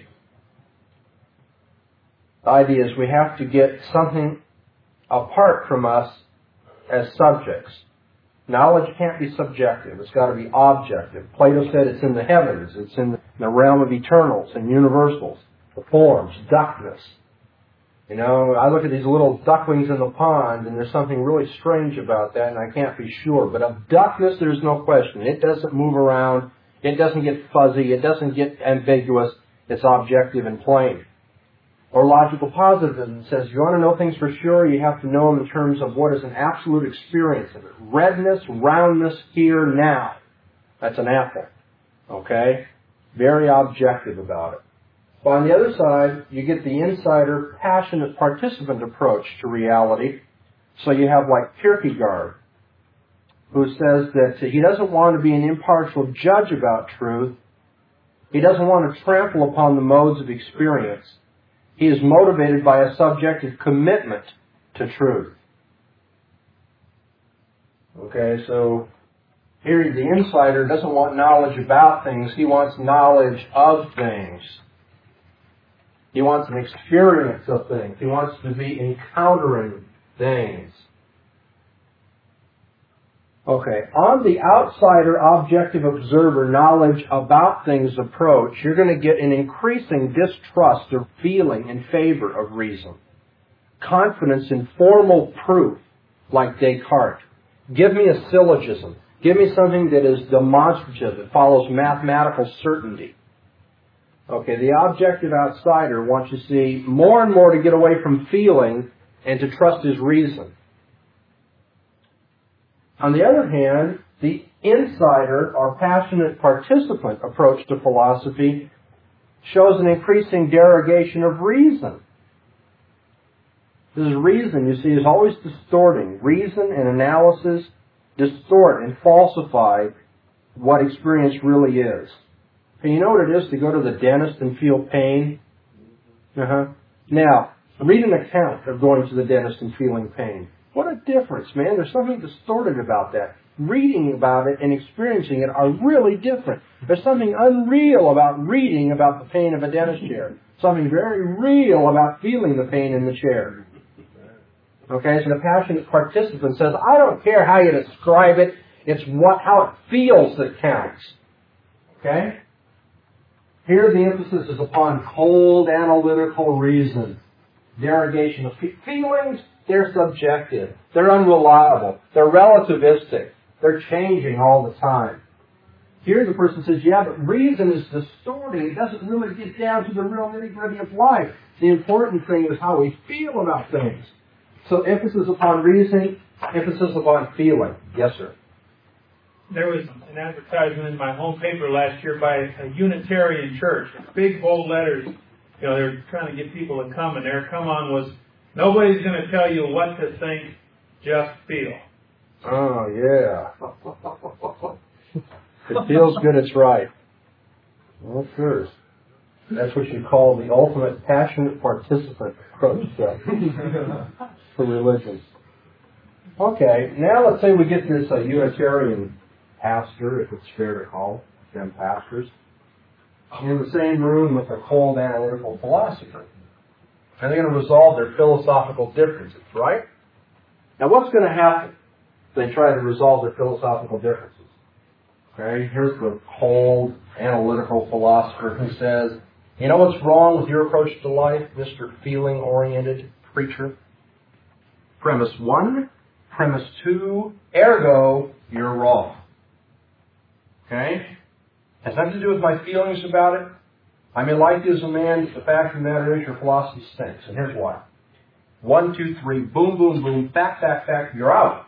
The idea is we have to get something apart from us as subjects. Knowledge can't be subjective. It's got to be objective. Plato said it's in the heavens. It's in the realm of eternals and universals, the forms, duckness. You know, I look at these little ducklings in the pond, and there's something really strange about that, and I can't be sure. But of duckness, there's no question. It doesn't move around. It doesn't get fuzzy. It doesn't get ambiguous. It's objective and plain. Or logical positivism says you want to know things for sure, you have to know them in terms of what is an absolute experience of it. Redness, roundness, here, now. That's an apple. Okay? Very objective about it. But on the other side, you get the insider, passionate participant approach to reality. So you have like Kierkegaard, who says that he doesn't want to be an impartial judge about truth. He doesn't want to trample upon the modes of experience. He is motivated by a subjective commitment to truth. Okay, so here the insider doesn't want knowledge about things. He wants knowledge of things. He wants an experience of things. He wants to be encountering things. Okay, on the outsider, objective observer, knowledge about things approach, you're going to get an increasing distrust or feeling in favor of reason. Confidence in formal proof, like Descartes. Give me a syllogism. Give me something that is demonstrative, that follows mathematical certainty. Okay, the objective outsider wants to see more and more to get away from feeling and to trust his reason. On the other hand, the insider or passionate participant approach to philosophy shows an increasing derogation of reason. This reason, you see, is always distorting. Reason and analysis distort and falsify what experience really is. And you know what it is to go to the dentist and feel pain? Uh-huh. Now, read an account of going to the dentist and feeling pain. What a difference, man. There's something distorted about that. Reading about it and experiencing it are really different. There's something unreal about reading about the pain of a dentist chair. Something very real about feeling the pain in the chair. Okay, so the passionate participant says, I don't care how you describe it. It's what how it feels that counts. Okay? Here the emphasis is upon cold analytical reason. Derogation of feelings, they're subjective. They're unreliable. They're relativistic. They're changing all the time. Here the person says, yeah, but reason is distorting. It doesn't really get down to the real nitty-gritty of life. The important thing is how we feel about things. So emphasis upon reasoning, emphasis upon feeling. Yes, sir. There was an advertisement in my home paper last year by a Unitarian church. Big, bold letters. You know, they were trying to get people to come, and their come on was, nobody's going to tell you what to think, just feel. Oh, yeah. It feels good, it's right. Well, sure. That's what you call the ultimate passionate participant approach for religion. Okay, now let's say we get this uh, Unitarian pastor, if it's fair to call them pastors, in the same room with a cold analytical philosopher. And they're going to resolve their philosophical differences, right? Now what's going to happen if they try to resolve their philosophical differences? Okay, here's the cold analytical philosopher who says, you know what's wrong with your approach to life, Mister Feeling-oriented preacher? Premise one, premise two, ergo, you're wrong. Okay? Has nothing to do with my feelings about it. I may like you as a man, but the fact of the matter is your philosophy stinks. And here's why. One, two, three, boom, boom, boom, fact, fact, fact, you're out.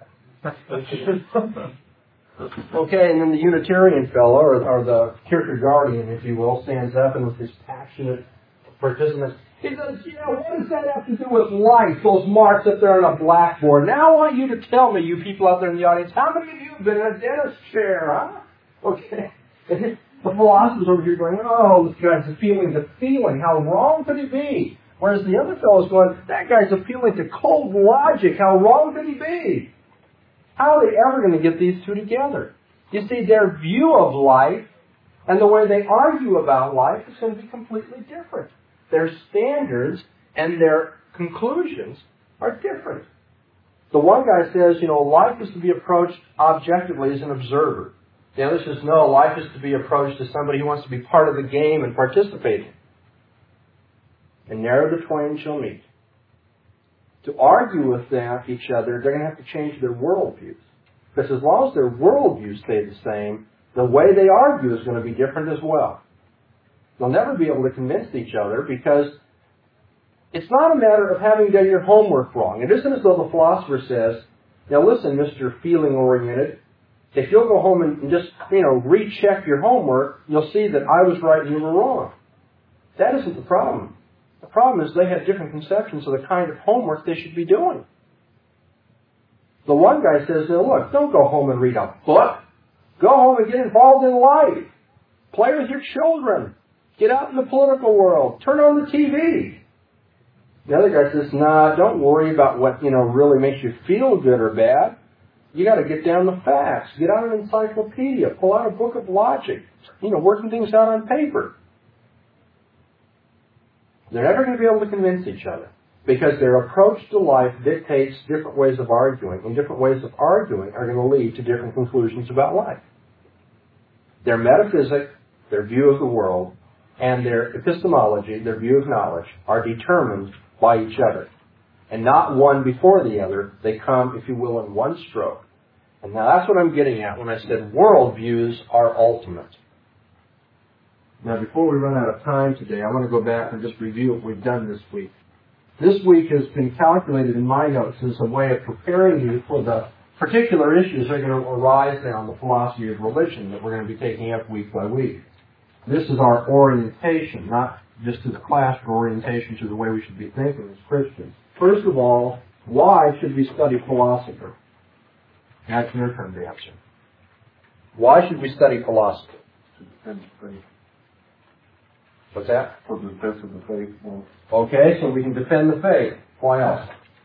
Okay, and then the Unitarian fellow, or, or the Kierkegaardian, if you will, stands up and with his passionate participants, he says, you know, what does that have to do with life, those marks up there on a blackboard? Now I want you to tell me, you people out there in the audience, how many of you have been in a dentist chair, huh? Okay. And the philosopher's over here going, oh, this guy's appealing to feeling. How wrong could he be? Whereas the other fellow's going, that guy's appealing to cold logic. How wrong could he be? How are they ever going to get these two together? You see, their view of life and the way they argue about life is going to be completely different. Their standards and their conclusions are different. The one guy says, you know, life is to be approached objectively as an observer. The other says, no, life is to be approached as somebody who wants to be part of the game and participate. And there the twain shall meet. To argue with them, each other, they're going to have to change their worldviews. Because as long as their worldviews stay the same, the way they argue is going to be different as well. They'll never be able to convince each other because it's not a matter of having done your homework wrong. It isn't as though the philosopher says, now listen, Mister Feeling-oriented, if you'll go home and just, you know, recheck your homework, you'll see that I was right and you were wrong. That isn't the problem. The problem is they have different conceptions of the kind of homework they should be doing. The one guy says, now look, don't go home and read a book. Go home and get involved in life. Play with your children. Get out in the political world. Turn on the T V. The other guy says, nah, don't worry about what, you know, really makes you feel good or bad. You got to get down the facts. Get out an encyclopedia. Pull out a book of logic. You know, working things out on paper. They're never going to be able to convince each other because their approach to life dictates different ways of arguing, and different ways of arguing are going to lead to different conclusions about life. Their metaphysic, their view of the world, and their epistemology, their view of knowledge, are determined by each other. And not one before the other. They come, if you will, in one stroke. And now that's what I'm getting at when I said worldviews are ultimate. Now, before we run out of time today, I want to go back and just review what we've done this week. This week has been calculated in my notes as a way of preparing you for the particular issues that are going to arise now in the philosophy of religion that we're going to be taking up week by week. This is our orientation, not just to the class, but orientation to the way we should be thinking as Christians. First of all, why should we study philosophy? That's your turn to answer. Why should we study philosophy? What's that? For the defense of the faith. Well, okay, so we can defend the faith. Why else?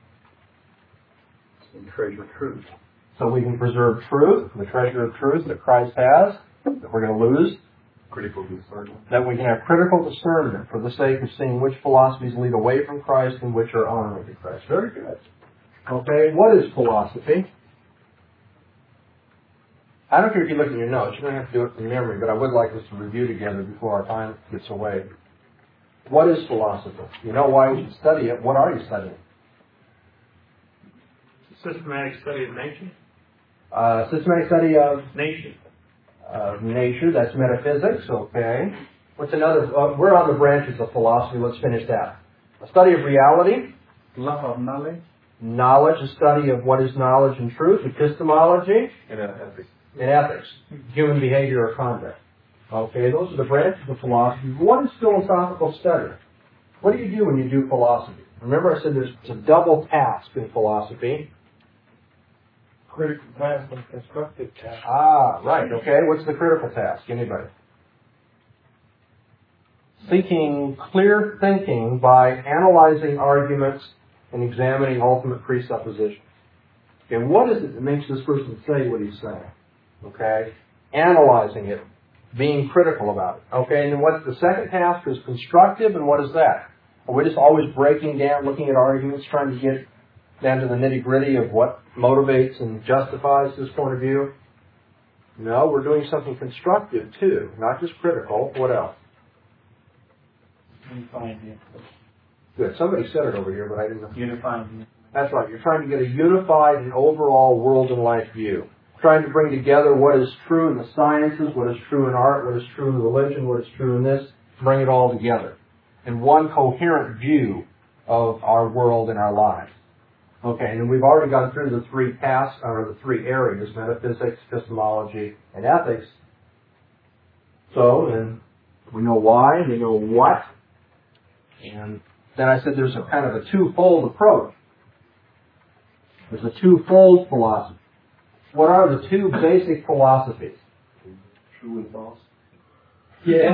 And treasure truth. So we can preserve truth, the treasure of truth that Christ has, that we're going to lose. critical discernment. That we can have critical discernment for the sake of seeing which philosophies lead away from Christ and which are honoring to Christ. Very good. Okay, what is philosophy? I don't care if you look at your notes. You don't have to do it from memory, but I would like us to review together before our time gets away. What is philosophy? You know why we should study it. What are you studying? Systematic study of nature. Uh, systematic study of Nature. uh, nature. That's metaphysics. Okay. What's another? Uh, we're on the branches of philosophy. Let's finish that. A study of reality. Love of knowledge. Knowledge. A study of what is knowledge and truth. Epistemology. And ethics. And ethics. Human behavior or conduct. Okay. Those are the branches of philosophy. What is philosophical study? What do you do when you do philosophy? Remember I said there's a double task in philosophy. Critical task and constructive task. Ah, right. Okay. What's the critical task? Anybody? Seeking clear thinking by analyzing arguments and examining ultimate presuppositions. Okay, what is it that makes this person say what he's saying? Okay, analyzing it, being critical about it. Okay, and then what's the second task is constructive, and what is that? Are we just always breaking down, looking at arguments, trying to get down to the nitty-gritty of what motivates and justifies this point of view? No, we're doing something constructive too, not just critical. What else? Unifying. Good. Somebody said it over here, but I didn't know. Unifying. That's right. You're trying to get a unified and overall world and life view. Trying to bring together what is true in the sciences, what is true in art, what is true in religion, what is true in this. Bring it all together in one coherent view of our world and our lives. Okay, and we've already gone through the three tasks, or the three areas, metaphysics, epistemology, and ethics. So, then we know why, and we know what. And then I said there's a kind of a twofold approach. There's a twofold philosophy. What are the two basic philosophies? True and false. Yeah.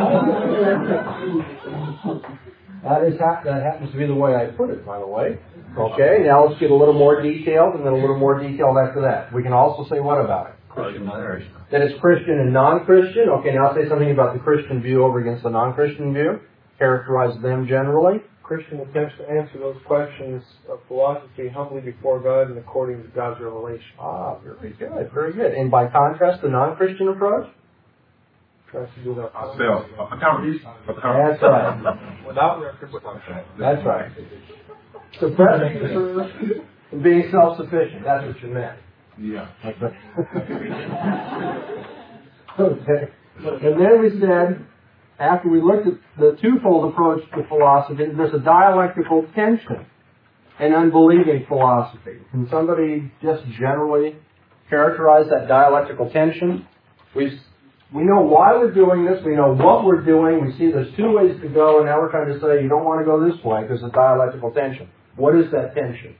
that is ha- that happens to be the way I put it, by the way. Okay, now let's get a little more detailed, and then a little more detailed after that. We can also say what about it? Christian, non-Christian. That it's Christian and non-Christian. Okay, now say something about the Christian view over against the non-Christian view. Characterize them generally. Christian attempts to answer those questions of philosophy humbly before God and according to God's revelation. Ah, very good, very good. And by contrast, the non-Christian approach? Tries to do that. Self. Accountability. That's right. Without reference. That's right. Suppressing the truth and being self-sufficient. That's what you meant. Yeah. Okay. And then we said, after we looked at the twofold approach to philosophy, there's a dialectical tension in unbelieving philosophy. Can somebody just generally characterize that dialectical tension? We we know why we're doing this. We know what we're doing. We see there's two ways to go, and now we're trying to say you don't want to go this way because of dialectical tension. What is that tension?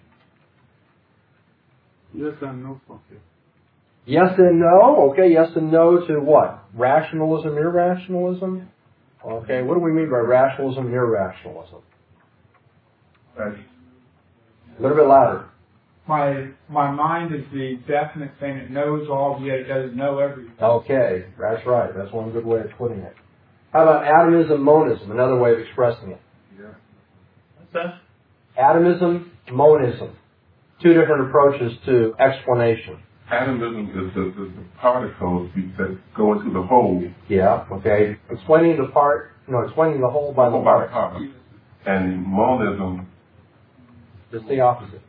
Yes and no. Okay. Yes and no. Okay, yes and no to what? Rationalism, irrationalism? Okay, what do we mean by rationalism and irrationalism? Right. A little bit louder. my my mind is the definite thing that knows all, yet it doesn't know everything. Okay, that's right. That's one good way of putting it. How about atomism, monism, another way of expressing it? Yeah. What's that? Atomism, monism. Two different approaches to explanation. Atomism is the, the, the particles that go into the whole. Yeah, okay. Explaining the part, no, explaining the whole by the By part. part. And monism It's the opposite.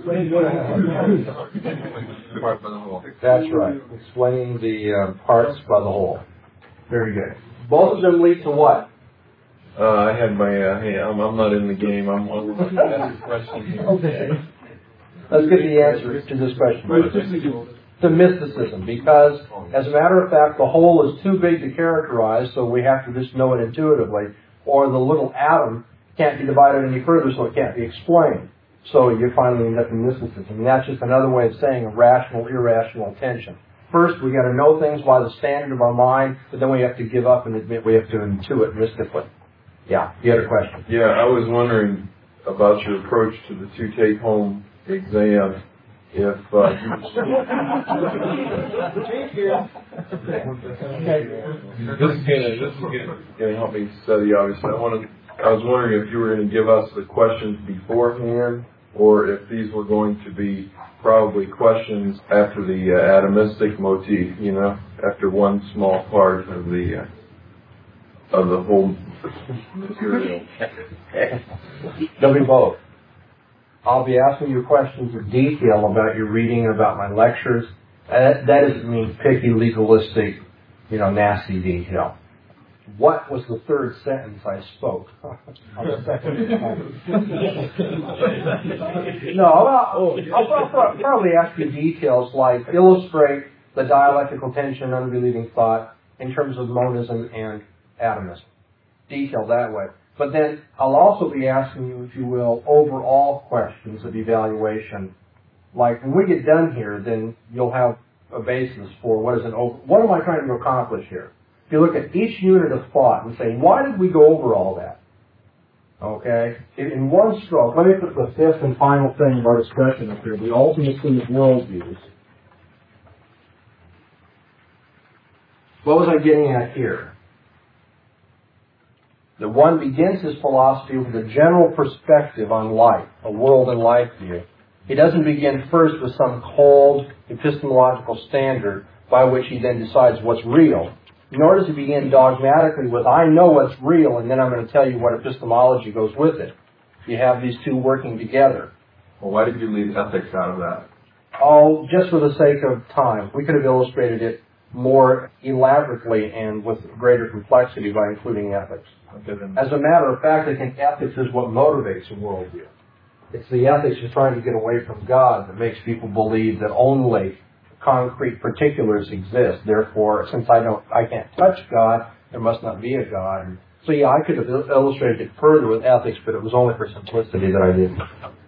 Part by the whole. That's right. Explaining the uh, parts by the whole. Very good. Both of them lead to what? Uh, I had my, uh, hey, I'm, I'm not in the game. I'm on the question here. Okay. Let's get the answer to this question. To mysticism, because as a matter of fact, the whole is too big to characterize, so we have to just know it intuitively, or the little atom can't be divided any further, so it can't be explained. So you finally end up in mysticism. And that's just another way of saying a rational, irrational tension. First, we got to know things by the standard of our mind, but then we have to give up and admit we have to intuit mystically. Yeah, you had a question. Yeah, I was wondering about your approach to the two take-home exam. If uh, this is gonna this is gonna, gonna help me study, obviously. I wanted, I was wondering if you were going to give us the questions beforehand, or if these were going to be probably questions after the uh, atomistic motif. You know, after one small part of the uh, of the whole material. They'll be both. I'll be asking you questions of detail about your reading, about my lectures. That, that doesn't mean picky, legalistic, you know, nasty detail. What was the third sentence I spoke? On the second no, I'll, I'll, I'll probably ask you details like illustrate the dialectical tension, unbelieving thought in terms of monism and atomism. Detail that way. But then I'll also be asking you, if you will, overall questions of evaluation. Like when we get done here, then you'll have a basis for what is an over, what am I trying to accomplish here? If you look at each unit of thought and say, why did we go over all that? Okay? In, in one stroke, let me put the fifth and final thing of our discussion up here, the ultimacy of worldviews. What was I getting at here? That one begins his philosophy with a general perspective on life, a world and life view. He doesn't begin first with some cold epistemological standard by which he then decides what's real. Nor does he begin dogmatically with, I know what's real, and then I'm going to tell you what epistemology goes with it. You have these two working together. Well, why did you leave ethics out of that? Oh, just for the sake of time. We could have illustrated it more elaborately and with greater complexity by including ethics. As a matter of fact, I think ethics is what motivates a worldview. It's the ethics of trying to get away from God that makes people believe that only concrete particulars exist. Therefore, since I don't, I can't touch God, there must not be a God. And so yeah, I could have illustrated it further with ethics, but it was only for simplicity that I didn't.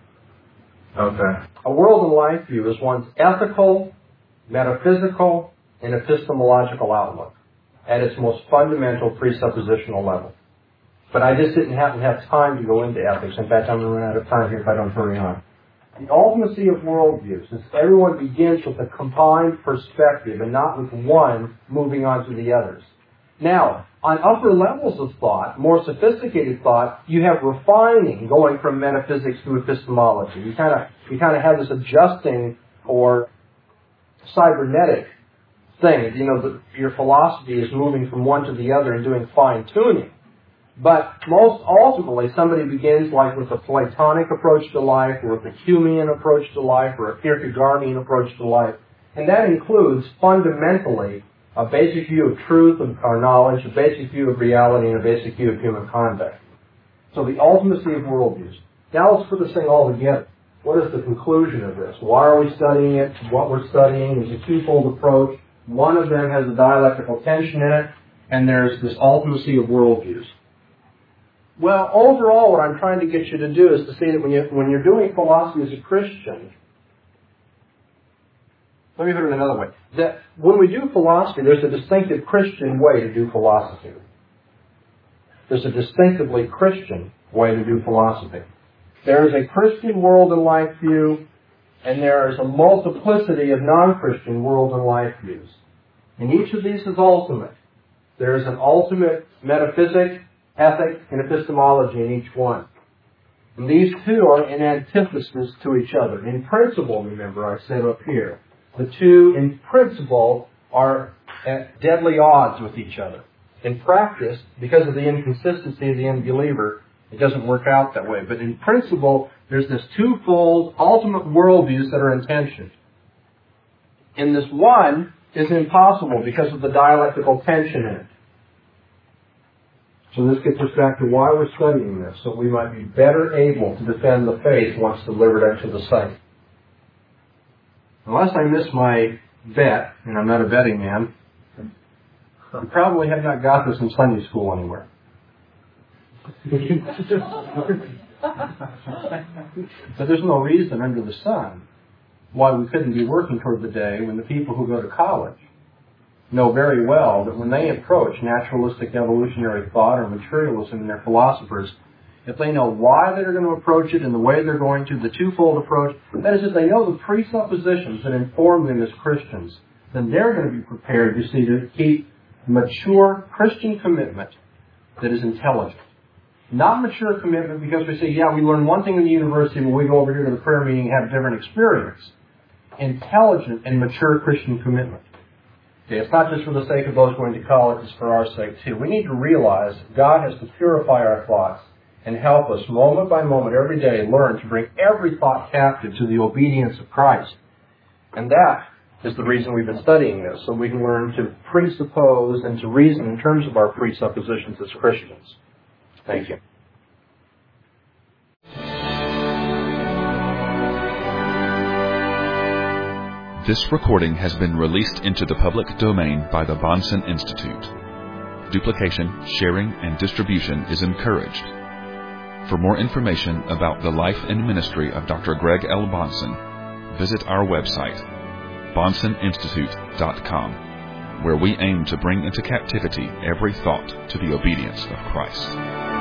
Okay. A world and life view is one's ethical, metaphysical, and epistemological outlook at its most fundamental presuppositional level. But I just didn't happen to have time to go into ethics. In fact, I'm going to run out of time here if I don't hurry on. The ultimacy of worldviews is everyone begins with a combined perspective and not with one moving on to the others. Now, on upper levels of thought, more sophisticated thought, you have refining going from metaphysics to epistemology. You kind of you kind of have this adjusting or cybernetic thing. You know, the, your philosophy is moving from one to the other and doing fine tuning. But most ultimately, somebody begins like with a Platonic approach to life, or with a Humean approach to life, or a Kierkegaardian approach to life. And that includes, fundamentally, a basic view of truth or knowledge, a basic view of reality, and a basic view of human conduct. So the ultimacy of worldviews. Now let's put this thing all together. What is the conclusion of this? Why are we studying it? What we're studying is a twofold approach. One of them has a dialectical tension in it, and there's this ultimacy of worldviews. Well, overall, what I'm trying to get you to do is to see that when, you, when you're doing philosophy as a Christian, let me put it another way, that when we do philosophy, there's a distinctive Christian way to do philosophy. There's a distinctively Christian way to do philosophy. There is a Christian world and life view, and there is a multiplicity of non-Christian world and life views. And each of these is ultimate. There is an ultimate metaphysic, ethic, and epistemology in each one. And these two are in antithesis to each other. In principle, remember, I said up here, the two in principle are at deadly odds with each other. In practice, because of the inconsistency of the unbeliever, it doesn't work out that way. But in principle, there's this twofold ultimate worldviews that are in tension. And this one is impossible because of the dialectical tension in it. So this gets us back to why we're studying this, so we might be better able to defend the faith once delivered unto the saint. Unless I miss my bet, and I'm not a betting man, you probably have not got this in Sunday school anywhere. But there's no reason under the sun why we couldn't be working toward the day when the people who go to college know very well that when they approach naturalistic evolutionary thought or materialism in their philosophers, if they know why they're going to approach it and the way they're going to, the twofold approach, that is, if they know the presuppositions that inform them as Christians, then they're going to be prepared, you see, to keep mature Christian commitment that is intelligent. Not mature commitment because we say, yeah, we learn one thing in the university, but we go over here to the prayer meeting and have a different experience. Intelligent and mature Christian commitment. Okay, it's not just for the sake of those going to college, it's for our sake too. We need to realize God has to purify our thoughts and help us moment by moment every day learn to bring every thought captive to the obedience of Christ. And that is the reason we've been studying this, so we can learn to presuppose and to reason in terms of our presuppositions as Christians. Thank you. This recording has been released into the public domain by the Bahnsen Institute. Duplication, sharing, and distribution is encouraged. For more information about the life and ministry of Doctor Greg L. Bahnsen, visit our website, bahnsen institute dot com, where we aim to bring into captivity every thought to the obedience of Christ.